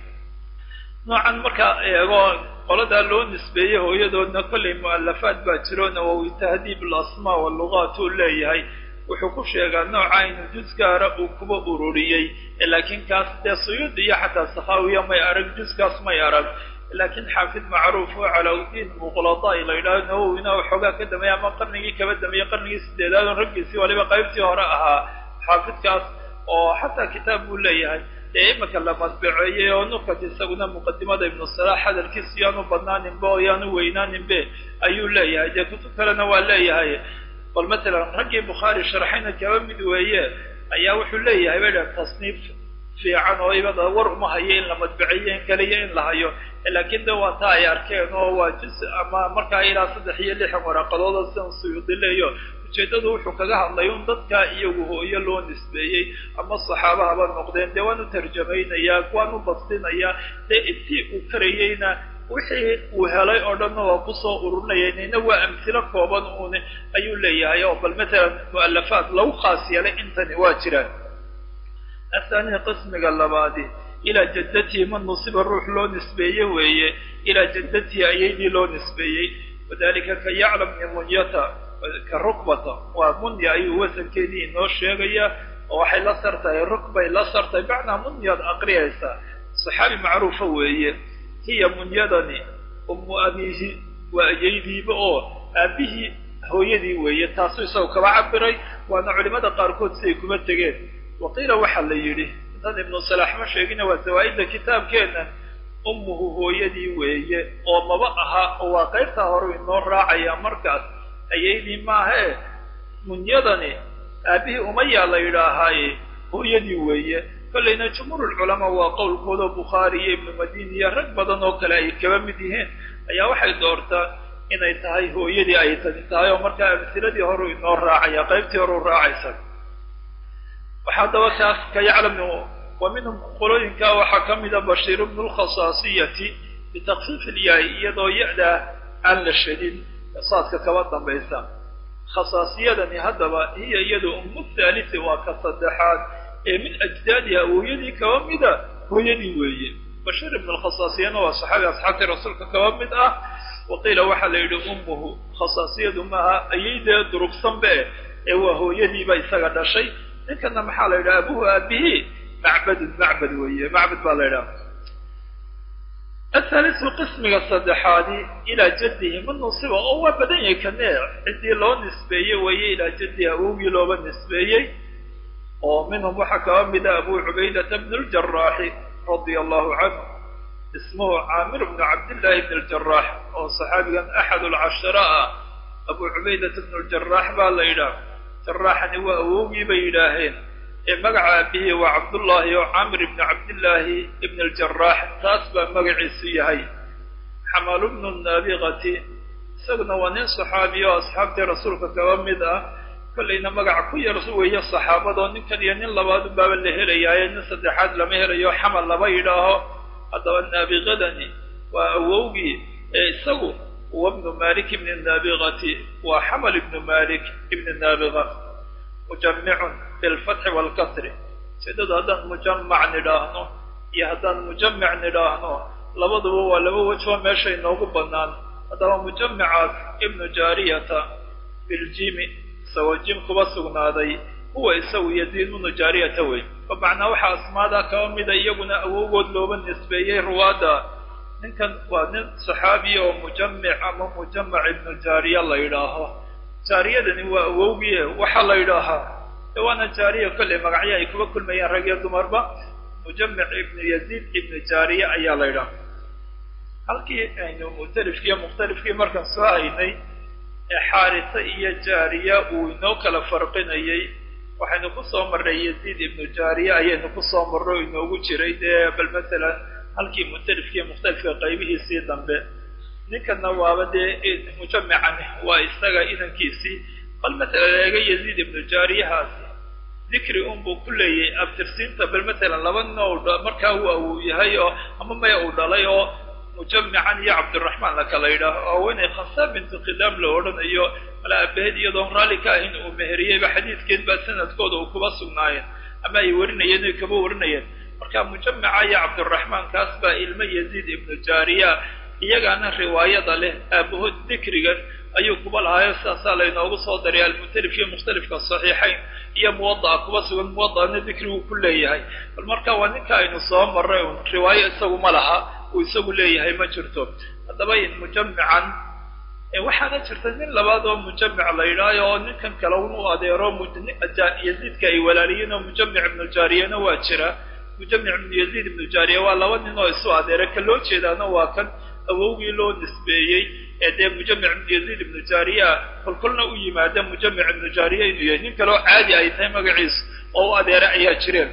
noocan markaa eego qoladaa loo nisbeeyey hooyadoodna kollay mu'alafaad baa jiro nawowi tahdiib alasmaa walugaat uu leeyahay wuxuu ku sheegaa nooca inuu juz gaara uu kuba ururiyey laakiin kaas dee suyuudi iyo xataa sakhaawiya may arag juzkaas may arag laakiin xaafid macruuf oo calawdiin muqladay la yidhaaho nawowina waxoogaa ka dameeya ama qarnigii kaba dameeyey qarnigii sideedaad oo raggiisii waliba qaybtii hore ahaa xaafidkaas oo xataa kitaab buu leeyahay dee imika la madbaceeyey oo nukat isaguna muqadimada ibnu salaax hadalkiisu yaanu badnaaninba oo yaanu weynaaninbe ayuu leeyahay dee kutub kalena waa leeyahay bal matalan raggii bukhaari sharxayna kaba mid weeye ayaa wuxuu leeyahay bay dhahan tasniif fiican oo ibada war uma hayo in la madbaceeyo in kaliya in la hayo laakiin de waa taa ay arkeen oo waa juz ama markaa ilaa saddex iyo lixan waraqadooda sidan suyuudi leeyo ujeeddadu wuxuu kaga hadlay un dadkaa iyagu hooyo loo nisbeeyey ama saxaabahaba noqdeen dee waan u tarjamaynayaa waan u bastinayaa dee intii uu karayeyna wixii uu helay oo dhanna waa kusoo ururinaya nina waa amhilo kooban uune ayuu leeyahay oo bal matalan mu'alafaad lagu khaas yeelay intani waa jiraan athani qismiga labaadi ilaa jaddatihi man nusiba ruux loo nisbeeye weeye ilaa jaddatihi ayaydii loo nisbeeyey wadalika ka yaclam min munyata ka rukbata waa munya ayuu wasankeedii inoo sheegaya oo waxay la sartahay rukbay la sartahay macnaa munyaad aqriyaysaa saxaabi macruufa weeye hiya munyadani ummu abiihi waa ayaydiiba oo aabihii hooyadii weeye taasuu isagu kaba cabiray waana culimada qaarkood siday kuma tegeen waqiila waxaa la yidhi intan ibnu salaax ma sheegina waa zawaa-idda kitaabkeena ummuhu hooyadii weeye oo maba aha oo waa qaybtaa hore inoo raacaya markaas ayaydii maahee munyadani aabihii umayaa la yidhaahaaye hooyadii weeye kollayna jumhuurulculamaa waa qowlkooda bukhaari iyo ibnu madini iyo rag badan oo kale ay kaba mid yihiin ayaa waxay doortaa inay tahay hooyadii ay tani tahay oo markaa amsiladii horeu inoo raacaya qaybtii horeu raacaysa waxaa daba taas ka yaclam wa minhum qolooyinkaa waxaa ka mida bashiir bnu lkhasaasiyati bitakfiif ilyaay iyadoo ya-daa aan la shadin saadka kaba dambaysa khasaasiyadani haddaba hiya iyadu umu thaalisi waa ka saddexaad ee min ajdaadiha awowyadii kaba mida hooyadii weeye bashir ibn alkhasaasiyana waa saxaabi asxaabtii rasuulka kaba mid ah waqiila waxaa la yidhi ummuhu khasaasiyadu maaha ayaydee durugsanbe ee waa hooyadiiba isaga dhashay ninkana maxaa la yidhaha abuhu aabihii macbadun macbad weeye macbad baa la yidhaha athalisu qismiga saddexaadi ilaa jaddihi ma nusiba oo waa badan yahay kane ciddii loo nisbeeyey weeye ilaa jaddihi awowgii looba nisbeeyey oo minhum waxaa kaba mida abu cubaydata bn ljaraaxi radia allahu canhu ismuhu caamir bnu cabdillahi bn ljarax oo saxaabigan axad lcashara ah abu cubaydata bn ljaraax baa la yidhaah jaraaxani waa awowgii bay yidhaaheen ee magaca aabihii waa cabdullaahi oo caamir ibni cabdillaahi ibn ljarax taas baa magaciisu yahay xamalu bnu naabiqati isaguna waa nin saxaabiya oo asxaabtii rasuulka kaba mid ah kollayna magaca ku yar weeye saxaabadoo ninkan iyo nin labaad baaba la helayaaye nin saddexaad lama helayo xamal lama yidhaaho haddaba naabiqadani waa awowgii ee isagu huwa bnu malik ibni naabiqati waa xamal ibnu malik ibni naabiqa mujamicun bilfatxi waalkasri sidada haddaan mujamac nidhaahno iyo haddaan mujamic nidhaahno labaduba waa laba wejoo meesha inoogu bannaan haddaba mujamicaas ibnu jaariyata biljimi isagoo jim kuba sugnaaday huwa isagu yaziid ibnu jaariyata wey bamacnaa waxaa asmaada kaba mida iyaguna awowgood looba nisbeeyey ruwaadda ninkan waa nin saxaabiya oo mujamic ama mujamac ibnu jaariya la yidhaaho jaariyadani waa awowgii waxaa la yidhaahaa e waana jaariya kolley magacyo ay kuba kulmayeen rag iyo dumarba mujamic ibnu yaziid ibnu jaariya ayaa la yidhaha halkii aynu mukhtalifkii iyo mukhtalifkii markaan soo haynay ee xaarisa iyo jaariya uu inoo kala farqinayay waxaynu kusoo marray yaziid ibnu jaariya ayaynu kusoo marro inoogu jiray dee bal masalan halkii mukhtalifkiiyo mukhtalifka qaybihiisii dambe ninkana waaba dee mujamican waa isaga idankiisii bal masalan eega yaziid ibnu jaariyahaasi dikri unbuu ku leeyahay abtirsiinta bal masalan laba nin oo markaa waa uu yahay oo ama maya uu dhalay oo mujamican iyo cabdiraxmaan la kala yidhaaho oo inay khasaa bintu khidaam la odhanayo mala abaheed iyadoon raalli ka ahin uu meheriyeyba xadiidkeed baa sanadkooda uu kuba sugnaayeen ama ay warinayeen ay kaba warinayeen marka mujamica iyo cabdiraxmaan kaas baa ilmo yaziid ibnu jaariya iyagaana riwaayada leh aabahood dikrigan ayuu kuba lahaayo sidaasaa laynoogu soo daray almukhtalif iyo mukhtalifka saxiixayn iyo muwada'a kuba sugan muwada'ana dikriguu ku leeyahay bal marka waa ninka aynu soo marray un riwaayo isagu ma laha uu isagu leeyahay ma jirto haddaba mujamican waxaana jirta nin labaad oo mujamic la yidhaayo oo ninkan kale un u adeero yaziidka ay walaaliyiin oo mujamic ibnu jaariyana waa jira mujamic ibnu yaziid ibnu jaariya waa laba nin oo isu adeeray ka loo jeedaana waa kan awowgii loo nisbeeyey ee dee mujamic ibnu yaziid ibnu jaariya kolkolna u yimaada mujamic ibnu jaariya inuu yahay nin kaleo caadi ay tahay magaciisa oo u adeeray ayaa jireen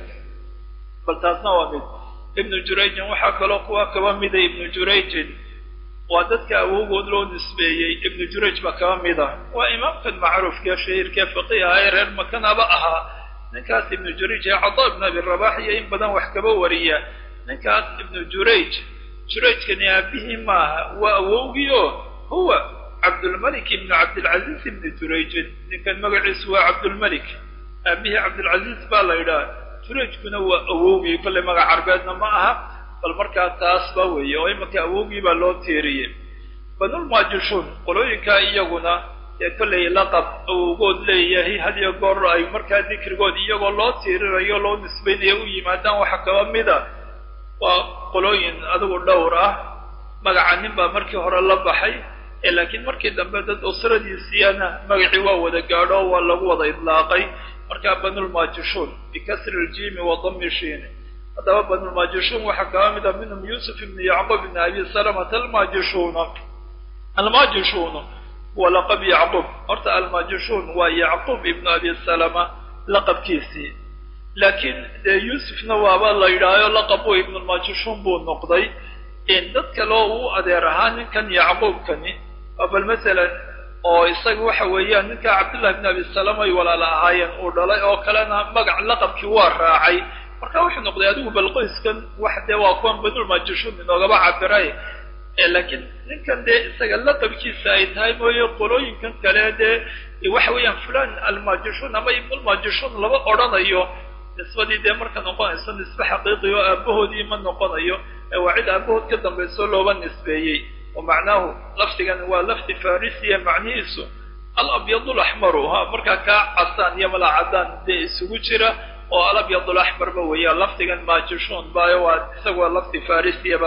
bal taasna waa mid ibnu jurayjin waxaa kaloo kuwa kaba mida ibnu jurayjin waa dadka awowgood loo nisbeeyey ibnu jurayj baa kaba mida waa imaamkan macruufkee shahiirkee faqiiha ee reer makanaba ahaa ninkaas ibnu jurayj ee cadaa ibnu abi rabax iyo in badan wax kaba wariya ninkaas ibnu jurayj jurayjkani aabihii maaha waa awowgii oo huwa cabdulmalik ibnu cabdilcaziiz ibnu jurayjin ninkan magaciisu waa cabdulmalik aabihii cabdilcaziiz baa la yidhaha jurayjkuna waa awowgii kolley magac carbeedna ma aha bal markaa taas ba weeye oo imanka awowgii baa loo tiiriyey banulmaajishuun qolooyinkaa iyaguna ee kolley laqab awowgood leeyahay had iyo goor ay markaa dikrigood iyagoo loo tiirinayo loo nisbaynayo u yimaadaan waxa kaba mida waa qolooyin adigu dhowr ah magaca nin baa markii hore la baxay ee laakiin markii dambe dad usradiisiiyana magacii waa wada gaadho waa lagu wada idlaaqay markaa banulmaajishuun bikasri ljimi wa dami shiini haddaba banulmaajishuun waxaa kaba mida minhum yuusuf ibnu yacquub ibn abi salamata almaajishuuna almaajishuuna wa laqab yacquub horta almaajishuun waa yacquub ibnu abi salama laqabkiisii laakiin dee yuusufna waaba la yidhaayo laqabu ibnulmaajishuun buu noqday dad kaleo uu adeer ahaa ninkan yacquubkani oo bal masalan oo isaga waxa weeyaan ninka cabdullahi ibn abi salama ay walaala ahaayeen uu dhalay oo kalena magac laqabkii waa raacay marka wuxuu noqday adigu bal qoyskan wax dee waa kuwan banulmaajishuun inoogaba cabiray laakiin ninkan dee isaga laqabkiisa ay tahay mooye qolooyinkan kale dee waxa weeyaan fulan almajishun ama ibnulmajishun laba odhanayo nisbadii dee marka noqonayso nisbe xaqiiqi oo aabahoodii ma noqonayo ee waa cid aabahood ka dambayso looba nisbeeyey oo macnaahu lafdigan waa lafdi farisiya macnihiisu alabyad alaxmaru ha markaa kaa casaan iyo mala cadaan dee isugu jira oo alabyad alaxmarba weeya lafdigan majishun baayo waa isagoo lafdi farisiyaba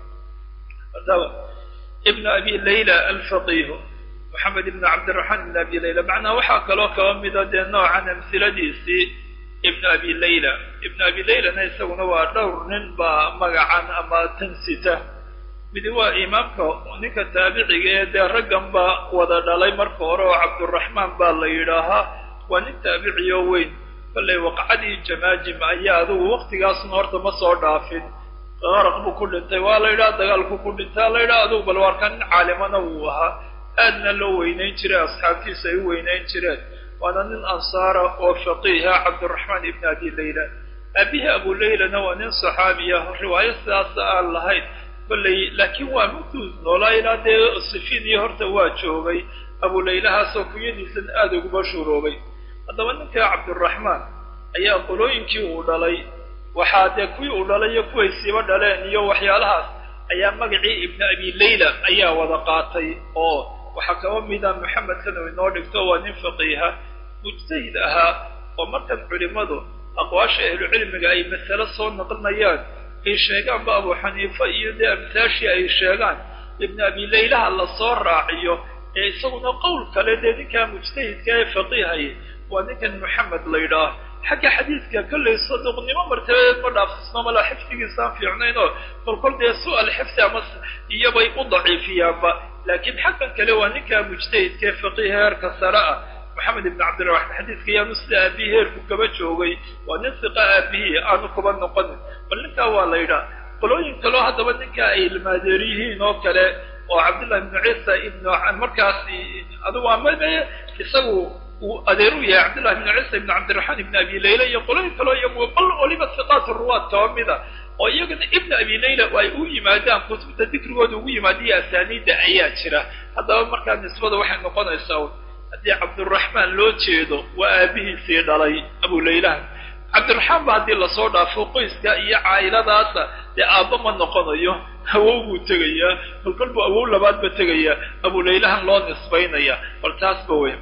ibn abi layla alfaqih محمد بن عبد الرحمن بن أبي ليلى معناه وحا كلو كوميدا دي نوعا امثلديسي ابن أبي ليلى ابن أبي ليلى نيسونا waa dhowr nin baa magacan ama tansita mid waa imaamka ninka taabiciga ee de raggan baa wada dhalay marka hore oo Cabdurrahman baa la yiraahaa waa nin taabiciyo weyn balay waqcadii jamaajim ayaa adu waqtigaas horta ma soo dhaafin qaraq buu ku dhintay waa la yiraahdaa dagaalku ku dhintay la yiraahdo bal warkan caalimana uu ahaa aadna loo weynayn jiray asxaabtiisa ay weynayn jireen waana nin ansaara oo faqiiha Cabdurrahman ibn Abi Layla abihi Abu Layla waa nin saxaabiya riwaayad sidaas aan lahayn balay laakiin waa mutuz noolaayna de sifidii horta waa joogay Abu Layla soo kuyadiisan aad ugu bashuuroobay hadaba ninka Cabdurrahman ayaa qolooyinkii uu dhalay waxa de kuwii uu dhalay kuwii siiba dhaleen iyo waxyaalahaas ayaa magacii ibn Abi Layla ayaa wada qaatay oo waxa ka mida Muhammad kan oo inoo dhigto waa nin faqiiha mujtahid aha oo markan culimadu aqwaasha ahlu cilmiga ay mas'ala soo naqlinayaan ay sheegaan ba Abu Hanifa iyo de amtaashi ay sheegaan ibn Abi Layla la soo raaciyo ee isaguna qowl kale de ninka mujtahidka ee faqiihay waa ninkan Muhammad Layla حاجة حديثك كله يصدق إنه ما مرتبط ما دافع ما لا حفظ إنسان في عنينه فالكل ده سؤال حفظ مس يبغى يكون ضعيف فيها لكن حقا كلوانك مجتهد كيف فقيه كسراء محمد بن عبد الرحمن حديث كيا مثل أبيه كبتشوي ونسق أبيه أنا كبر نقد ولنك والله قالوا إن كلوا هذا بدك المدريه نوكله وعبد الله بن عيسى ابن مركز هذا ما يسوي وأديروا يا عبد الله بن عيسى بن عبد الرحمن بن أبي ليلى يقولون كلا يقول ولما ثقات الرواة توامدا ويقول ابن أبي ليلى وأوي ما دام كتب تذكر ودوي ما دي أسانيد آيات شرا هذا مركز نسبة واحد نقطة يساوي أدي عبد الرحمن لو تشيدو وأبيه سيد علي أبو ليلى عبد الرحمن بعد الله صودا فوق إسكائي عائلة داسة لأبا من نقطة يوم هو تجيا القلب أول لبعض بتجيا أبو ليلى الله نسبين يا والتاس بوي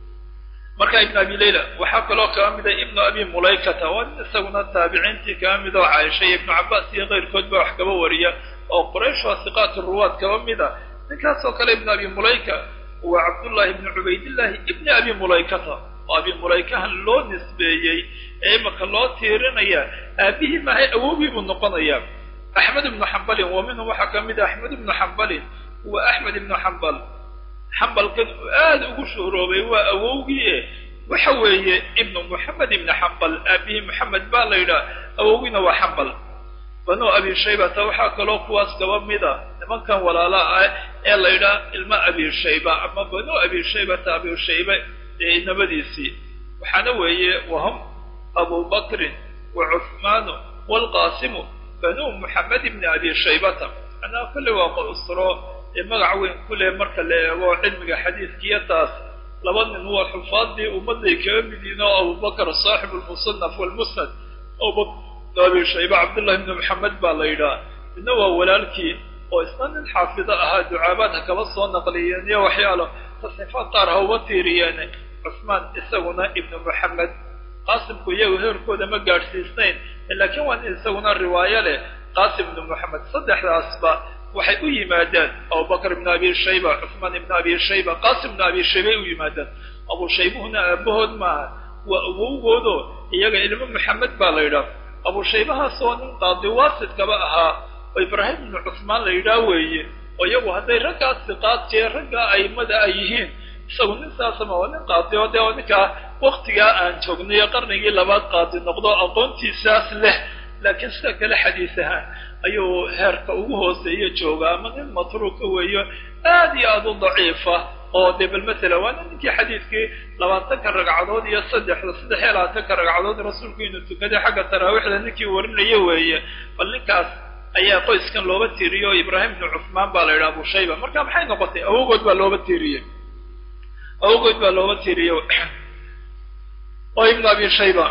marka ibn Abi Layla waxa kale oo ka mid ah ibn Abi Mulaykata oo isaguna taabiciintii ka mid ah Aisha ibn Abbas iyo qeyrkood ba wax kaba wariya oo Quraysh oo siqaat ruwaad ka mid ah ninkaas oo kale ibn Abi Mulayka waa Abdullah ibn Ubaydillah ibn Abi Mulaykata oo Abi Mulaykahan loo nisbeeyay ee marka loo tiirinaya abihi ma ay awoobi buu noqonaya Ahmad ibn Hanbal oo minhu waxa ka mid ah Ahmad ibn Hanbal wa Ahmad ibn Hanbal حنبل كان آد وشهروبي وأووي وحوي ابن محمد ابن حنبل أبي محمد باليلا أووينا وحنبل بنو أبي شيبة توحى كلوك واسكوا ميدا لمن كان ولا لا إلا إلى الماء أبي شيبة أما بنو أبي شيبة أبي شيبة نبديسي وحنوي وهم أبو بكر وعثمان والقاسم بنو محمد ابن أبي شيبة أنا كل واقع أسره magacaweyn kule marka la eego cilmiga xadiiskiya taas laba nin waa xufaadii ummaday ka midina Abu Bakr saaxib al-Musannaf wal-Musnad Abu Abi Shayba Abdullah ibn Muhammad baa la yiraahdaa inna waa walaalkii oo isna xaafida ahaa ducaabaadka kaba soo naqliyeen iyo waxyaalo tasnifaad qaar ah oo tiiriyeen Uthman isaguna ibn Muhammad Qasim ku yahay heerkooda ma gaarsiisnayn laakiin waa isaguna riwaaya leh Qasim ibn Muhammad saddexdaas ba waxay u yimaadaan Abu Bakr ibn Abi Shayba Uthman ibn Abi Shayba Qasim ibn Abi Shayba u yimaadaan Abu Shaybahuna abahood ma wa awowgoodo iyaga ilmo Muhammad baa la yiraahdaa Abu Shaybaha soo nin qaadi waasid kaba ahaa oo Ibrahim ibn Uthman la yiraahdaa weeye oo iyagu haday raggaas siqaad jeer ragga ay mada ay yihiin isagu nin saasama oo nin qaadi oo de ninka waqtiga aan joognay qarnigii labaad qaadi noqdo aqoontiisaas leh laakiin sida kale xadiisaha ayuu heerka ugu hooseeyo jooga ama nin matruuk weeyo aad iyo aad u daciifa oo debel mesela waa ninkii xadiiskii labaatan ka ragcadood iyo saddex saddex labaatan ka ragcadood rasuulku inuu tukaday xagga taraawixda ninkii warinaya weeye bal ninkaas ayaa qoyskan looba tiiriyo ibraahim ibnu cuthmaan baa la yidhaha abu shayba marka maxay noqotay awogood baa looba tiiriyey awogood baa looba tiiriyo oo ibnu abi shayba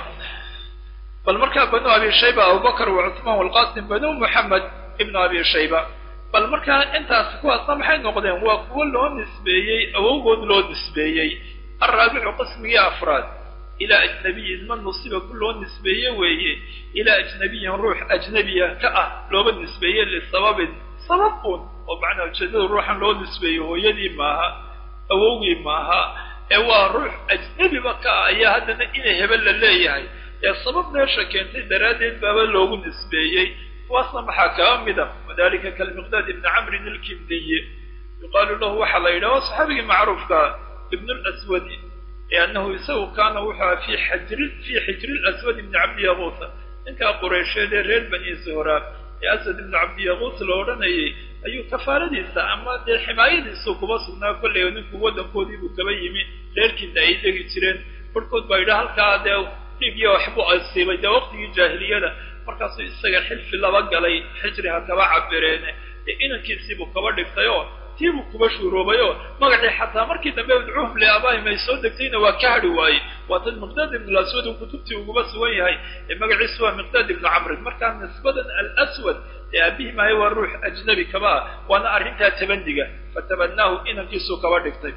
bal markaa banu abi shayba abubakar wa cuthmaan walqasim banu muxamed ibnu abi shayba bal markaa intaas kuwaasna maxay noqdeen waa kuwo loo nisbeeyey awogood loo nisbeeyey alraabicu qismigii afraad ilaa ajnabiyin man nusiba ku loo nisbeeye weeye ilaa ajnabiyin ruux ajnabiya ka ah looba nisbeeye lisababin sababun oo macnaa ujeedada ruuxan loo nisbeeyo hooyadii maaha awowgii maaha ee waa ruux ajnabiba ka ah ayaa haddana inay hebel la leeyahay ee sabab meesha keentay daraaddeed baaba loogu nisbeeyey kuwaasna maxaa kaa mida wadalika kalmiqdaad ibni camrin ilkindiyi yuqaalu lahu waxaa la yidhaha saxaabigii macruufka ibn lswadi liannahu isagu kaana wuxua fi xajri fi xijri laswad ibni cabdi yaquusa ninkaa qureysheed ee reer bani zuhra ee aswad ibnu cabdi yaquus la odhanayay ayuu kafaaradiisa ama dee ximaayadiisu kuba sugnaa kollay ninku waddankoodiibuu kaba yimi reerkiina ay degi jireen barhkood baa yidhaha halkaa dee dhiigiyo waxbuu asiibay dee waqtigii jaahiliyada markaasuu isaga xilfi laba galay xijriha kaba cabireene ee inankiisiibuu kaba dhigtayoo tiibuu kuba shuuroobayoo magacii xataa markii dambe udcuuhum liaabaahim ay soo degtayna waa ka hadhi waayey waa tan miqdaad ibnu laswad uu kutubtii uguba sugan yahay ee magaciisu waa miqdaad ibnu camrin markaa nisbadan alaswad ee aabihii maahay waa ruux ajnabi kaba ah waana arrintaa tabandiga fatabannaahu inankiisuu kaba dhigtay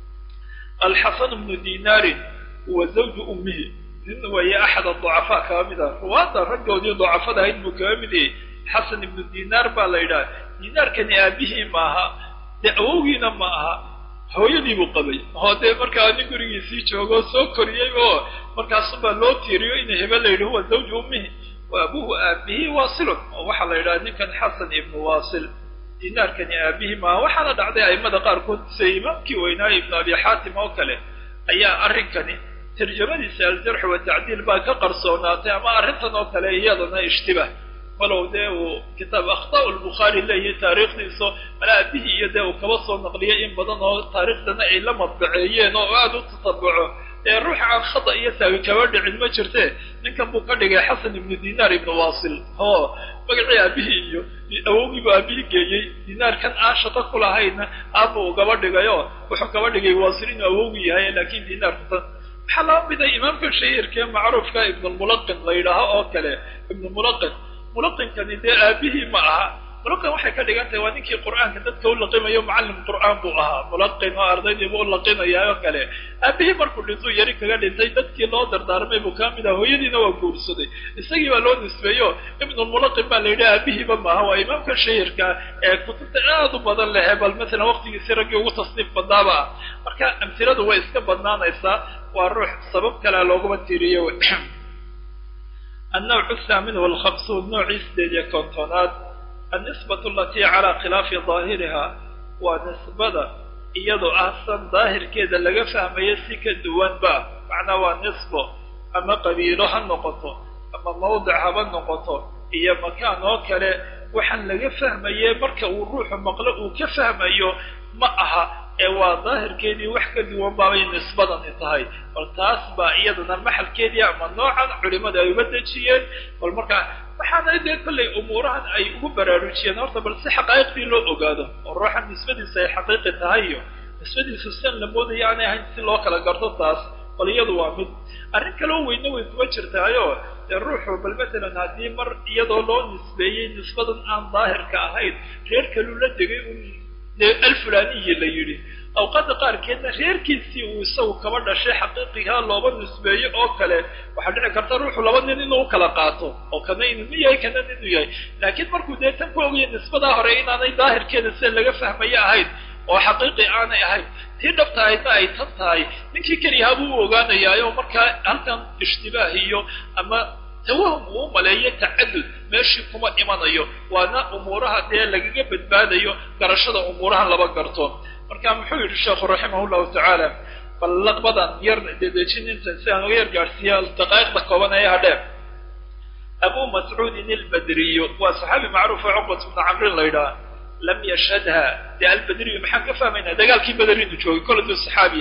alxasan bnu dinaarin huwa zawju ummihi nin weeye axad aducafaa kaba mid ah ruwaada raggoodii ducafada ahayd buu kaba mid yahay xasan ibnu dinaar baa la yidhaha dinaarkani aabihii maaha dee awowgiina ma aha hooyadiibuu qabay oo dee markaa nin gurigiisii joogoo soo koriyey oo markaasubaa loo tiiriyo ina hebel la yidhi huwa zawju ummihi wa abuhu aabihii waasilun oo waxaa la yidhaha ninkan xasan ibnu waasil dinaarkani aabihii maaha waxaana dhacday aimada qaarkood sida imaamkii weynaaye ibnu abi xaatim oo kale ayaa arrinkani tarjamadiisa aljarx watacdiil baa ka qarsoonaatay ama arrintan oo kale iyadana ishtibaah walow dee uu kitaab akhtaa lbukhaari leeyahay taariikhdiiso mala aabihii iyo dee uu kaba soo naqliyay in badan oo taariikhdana ay la madbaceeyeen oo aada u tatabuco ee ruuxa aan khata iyo taawi kaba dhicin ma jirte ninkan buu ka dhigay xasan ibnu dinaar ibnu waasil oo magacii aabihii iyo awowgiibu aabihii geeyey dinaarkan aan shaqo ku lahayna aabuu ugaba dhigayo wuxuu kaba dhigay waasil inuu awowgii yahay laakiin dinaarkutan waxaa laba mida imaamka shahiirkee macruufka ibnulmulaqin la yidhaaho oo kale ibnulmulaqin mulaqinkani dee aabihii ma aha mulaqin waxay ka dhigan tahay waa ninkii qur'aanka dadka u laqimayo macallim qur'aan buu ahaa mulaqin oo ardaydiibu u laqinayaa oo kale aabihii markuu dhintuu yari kaga dhintay dadkii loo dardaarmay buu ka mid ah hooyadiina waa guursaday isagii baa loo nisbeeyo ibnulmulaqin baa la yidhaha aabihiiba maaha waa imaamka shahirka ee kutubta aad u badan lehe bal masalan waqtigiisii raggii ugu tasniif badnaaba ah marka amtiladu way iska badnaanaysaa waa ruux sabab kalea looguma tiiriyo النوع الثامن والخمسون نوع سديد كونتونات النسبة التي على خلاف ظاهرها ونسبة إيضو أحسن ظاهر كذا لغا فهم يسيك الدوان با معنى ونسبة أما قبيلها النقطة أما موضعها النقطة إيا مكان وكلا وحن لغا فهم يمرك والروح مقلق وكفهم يو معها waa daahirkeedii wax ka duwan baabay nisbadan tahay bal taas baa iyadana maxalkeedii ama noocan culimada ay uga dejiyeen bal markaa waxaana dee kollay umuurahan ay ugu baraarujiyeen horta bal si xaqaa'iqdii loo ogaado oo ruuxan nisbadiisa ay xaqiiqi tahay iyo nisbadiisu sian la moodaya aanay ahayn si loo kala garto taas bal iyadu waa mid arrin kaloo weyne way kuma jirtaayoo dee ruuxu bal matalan haddii mar iyadoo loo nisbeeyey nisbadan aan daahirka ahayn reer kaluu la degay un dee alfulaniyi la yidhi awqaada qaarkeedna reerkiisii uu isagu kaba dhashay xaqiiqigaa looba nisbeeyo oo kale waxaa dhici karta ruuxu laba nin inuu kala qaato oo kana inuu yahay kana inuu yahay laakiin markuu dee tan ku ogaya nisbadaa hore inaanay daahirkeeda sida laga fahmayo ahayn oo xaqiiqi aanay ahayn tii dhabta ahaydna ay tan tahay ninkii keliyahaa buu u ogaanayaayo markaa halkan ishtibaah iyo ama توهم وملاية تعدد ماشي كما إيمانيو وانا أمورها دي لقيقة بدباديو قرشد أمورها لبقرتون مركا محوير الشيخ رحمه الله تعالى فاللق بدن يرن ديديشين انسان غير قارسيا التقايق بكوانا يهدام أبو مسعود البدري وصحابي معروف عقبة بن عمرو الليلة لم يشهدها دي البدري محاكا فاهمينها ده قال كي بدري نجوي كل دو الصحابي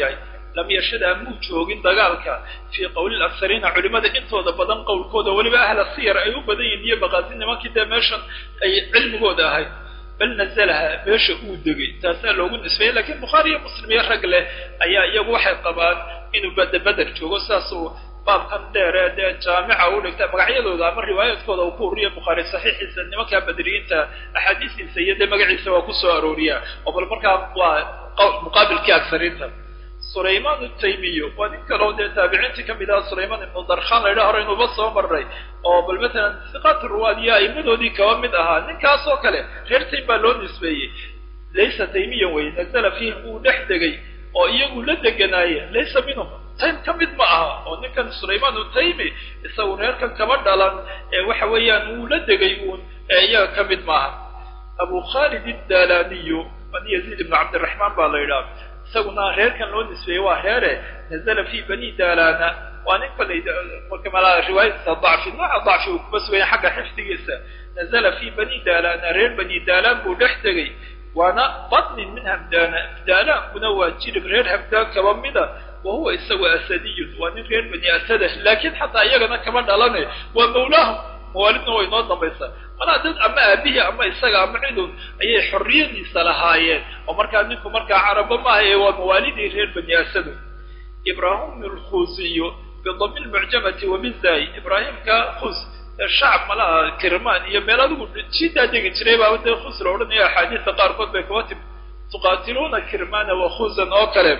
lam yashada muu joogin dagaalka fii qowli laksariina culimada intooda badan qowlkooda weliba ahla siyar ay u badan yihiin iyo maqaasin nimankii dee meeshan ay cilmigooda ahayd bal nazalaha meesha uu degay taasaa loogu nisbeeyey lakiin bukhaari iyo muslim iyo rag leh ayaa iyagu waxay qabaan inuu bada beder joogo saasuu baabkan dheere dee jaamica u dhigta magacyadooda ama riwaayaadkooda uu ku ururiya bukhaari saxiixiisa nimankaa badriyiinta axaadiistiisa iyo dee magaciisa waa ku soo arooriyaa oo bal markaa waa muqaabilkii aksariinta sulaymaan utaymiyo waa nin kaloo dee taabiciintii kamid aha sulaymaan ibnu darkhan laydha hore inuuba soo maray oo bal matalan siqaat ruwaad iyo aimadoodii kaba mid ahaa ninkaas oo kale reer taym baa loo nisbeeyey laysa taymiyan wey nazala fiihim uu dhex degay oo iyagu la deganaaye laysa minhum taym ka mid ma aha oo ninkan sulaymaan utaymi isagu reerkan kaba dhalan ee waxa weeyaan uu la degay uun ee iyaga ka mid maaha abu khalid iddalaniyu bani yaziid ibnu cabdiraxmaan baa la yidhaha isaguna reerkan loo nisbeeyey waa reere nazala fi bani dalana waa nin kale marka riwaayadiisa dacfi nooca dacfi uu kuma sugaya xagga xifdigiisa nazala fi bani dalana reer bani dalan buu dhex tegay waana batnin min hamdana dalaankuna waa jirib reer hamdaan kaba mida wahuwa isagu asadiyun waa nin reer bani asada laakiin xataa iyagana kama dhalane waa mawlaahum mawaalidna way noo dambaysaa malaa dad ama aabihii ama isaga ama cidun ayay xorriyadiisa lahaayeen oo markaa ninku markaa carabo maaha ee waa mawaalidii reer bani asadu ibrahim alkhusiyo bidami lmucjamati wabizay ibraahimka khus shacab malaha kirmaan iyo meel adigu jidaa degi jiray baa dee khus la odhanayo axaadiista qaarkood bay kaba timi tuqaatiluuna kirmana wa khusan oo kale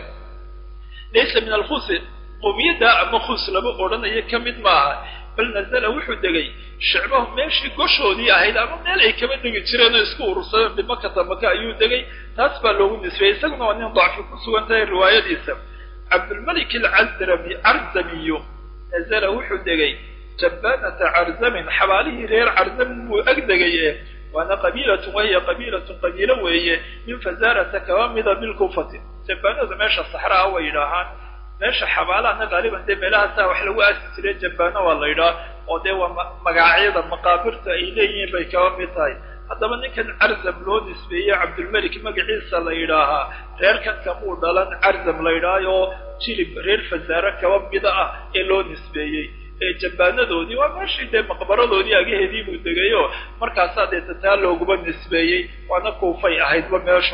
laysa min alkhusi qumiyada ama khus lama odhanayo ka mid maaha bal nazala wuxuu degay shicbahu meeshii goshoodii ahayd ama meel ay kaba degi jireen oo isku urursadeen bimakata maka ayuu degay taas baa loogu nisbeeyey isaguna waa nin dacfi ku sugan tahay riwaayadiisa cabdulmalik alcazrami carzamiyo nazala wuxuu degay jabbanata carzamin xabaalihii reer carzamin buu ag degay ee waana qabiilatun wahiya qabiilatun qabiilo weeye min fazaarata kaba mida bilkufati jabbaanada meesha saxraa way yidhaahaan meesha xabaalahana qaaliban dee meelahaasaa wax lagu aasi jiray jabbaano waa la yidhaha oo dee waa magacyada maqaabirta ay leeyihiin bay kaba mid tahay haddaba ninkan carzam loo nisbeeyey cabdulmelik magaciisa la yidhaahaa reerkan kamuu dhalan carzam la yidhaahayoo jilib reer fasaare kaba mida ah ee loo nisbeeyey ee jabbaanadoodii waa meeshii dee maqbaradoodii agaheedii buu degayo markaasaa dee tataa looguma nisbeeyey waana kuufay ahaydba meeshu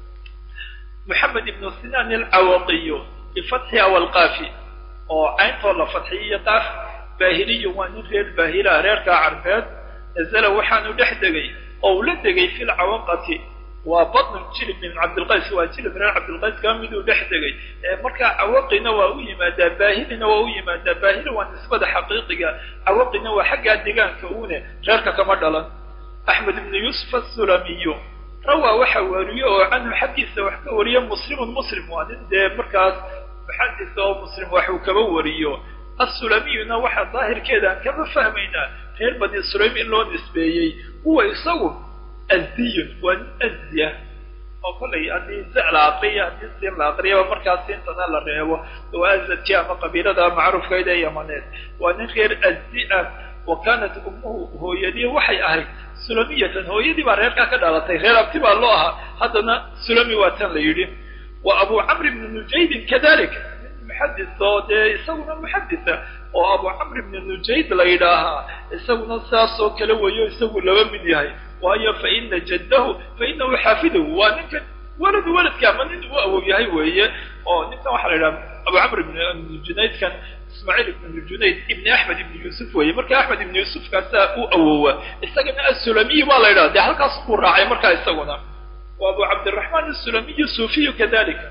maxamed ibnu sinaan alcawaqiyo bifatxiha walqaafi oo cayntoo la fadxiyiyo qaaf baahiliyu waa nin reer baahila reerkaa carbeed nazala waxaanu dhex degay oo uu la degay fi lcawaqati waa batnu jilib min cabdilqays waa jilib reer cabdilqays kaa miduu dhex degay markaa cawaqina waa u yimaadaa baahilina waa u yimaadaa baahila waa nisbada xaqiiqiga cawaqina waa xaggaa degaanka uune reerka kama dhalan axmed ibnu yuusuf asulamiyo rawaa waxa wariye oo canhu xaggiisa wax ka wariye muslimun muslim waa nin dee markaas muxadis oo muslim waxuu kaba wariyo assulamiyuna waxaa daahirkeedaan kama fahmaynaa reer bani sulaym in loo nisbeeyey huwa isagu azdiyun waa nin azdiya oo kollay haddii za la aqriya haddii siin la aqriyaba markaas siintana la reebo waa azadkii ama qabiilada macruufkayd ee yamaneed waa nin reer azdi ah wa kaanat ummuhu hooyadii waxay ahayd sulamiyatan hooyadii baa reerkaa ka dhalatay reer abti baa loo ahaa haddana sulami waa tan la yidhi wa abu camr ibni nujaydin kadalik muxadis oo dee isaguna muxadisa oo abu camr ibni nujayd la yidhaahaa isaguna saasoo kale weeyo isagu laba mid yahay waayo fa ina jaddahu fa inahu xaafidahu waa ninkan waladu waladka ama nin uu awow yahay weeye oo ninkan waxaa la yidhaha abu camr ibni junaydkan ismaaciil ibn junayd ibni axmed ibni yuusuf weeye marka axmed ibni yuusufkaasaa u awowa isagana assulamiyi baa la yidhaha dee halkaas buu raacay markaa isaguna wa abu cabdiraxmaan assulamiyu suufiyu kadalika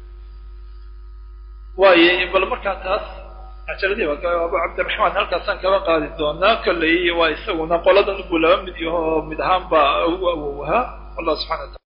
waaye bal markaa taas cajaladii abu cabdiraxmaan halkaasaan kaba qaadi doonaa kolley waa isaguna qoladan buu laba mid yaho mid ahaan baa ugu awowahaa allah subxana wataala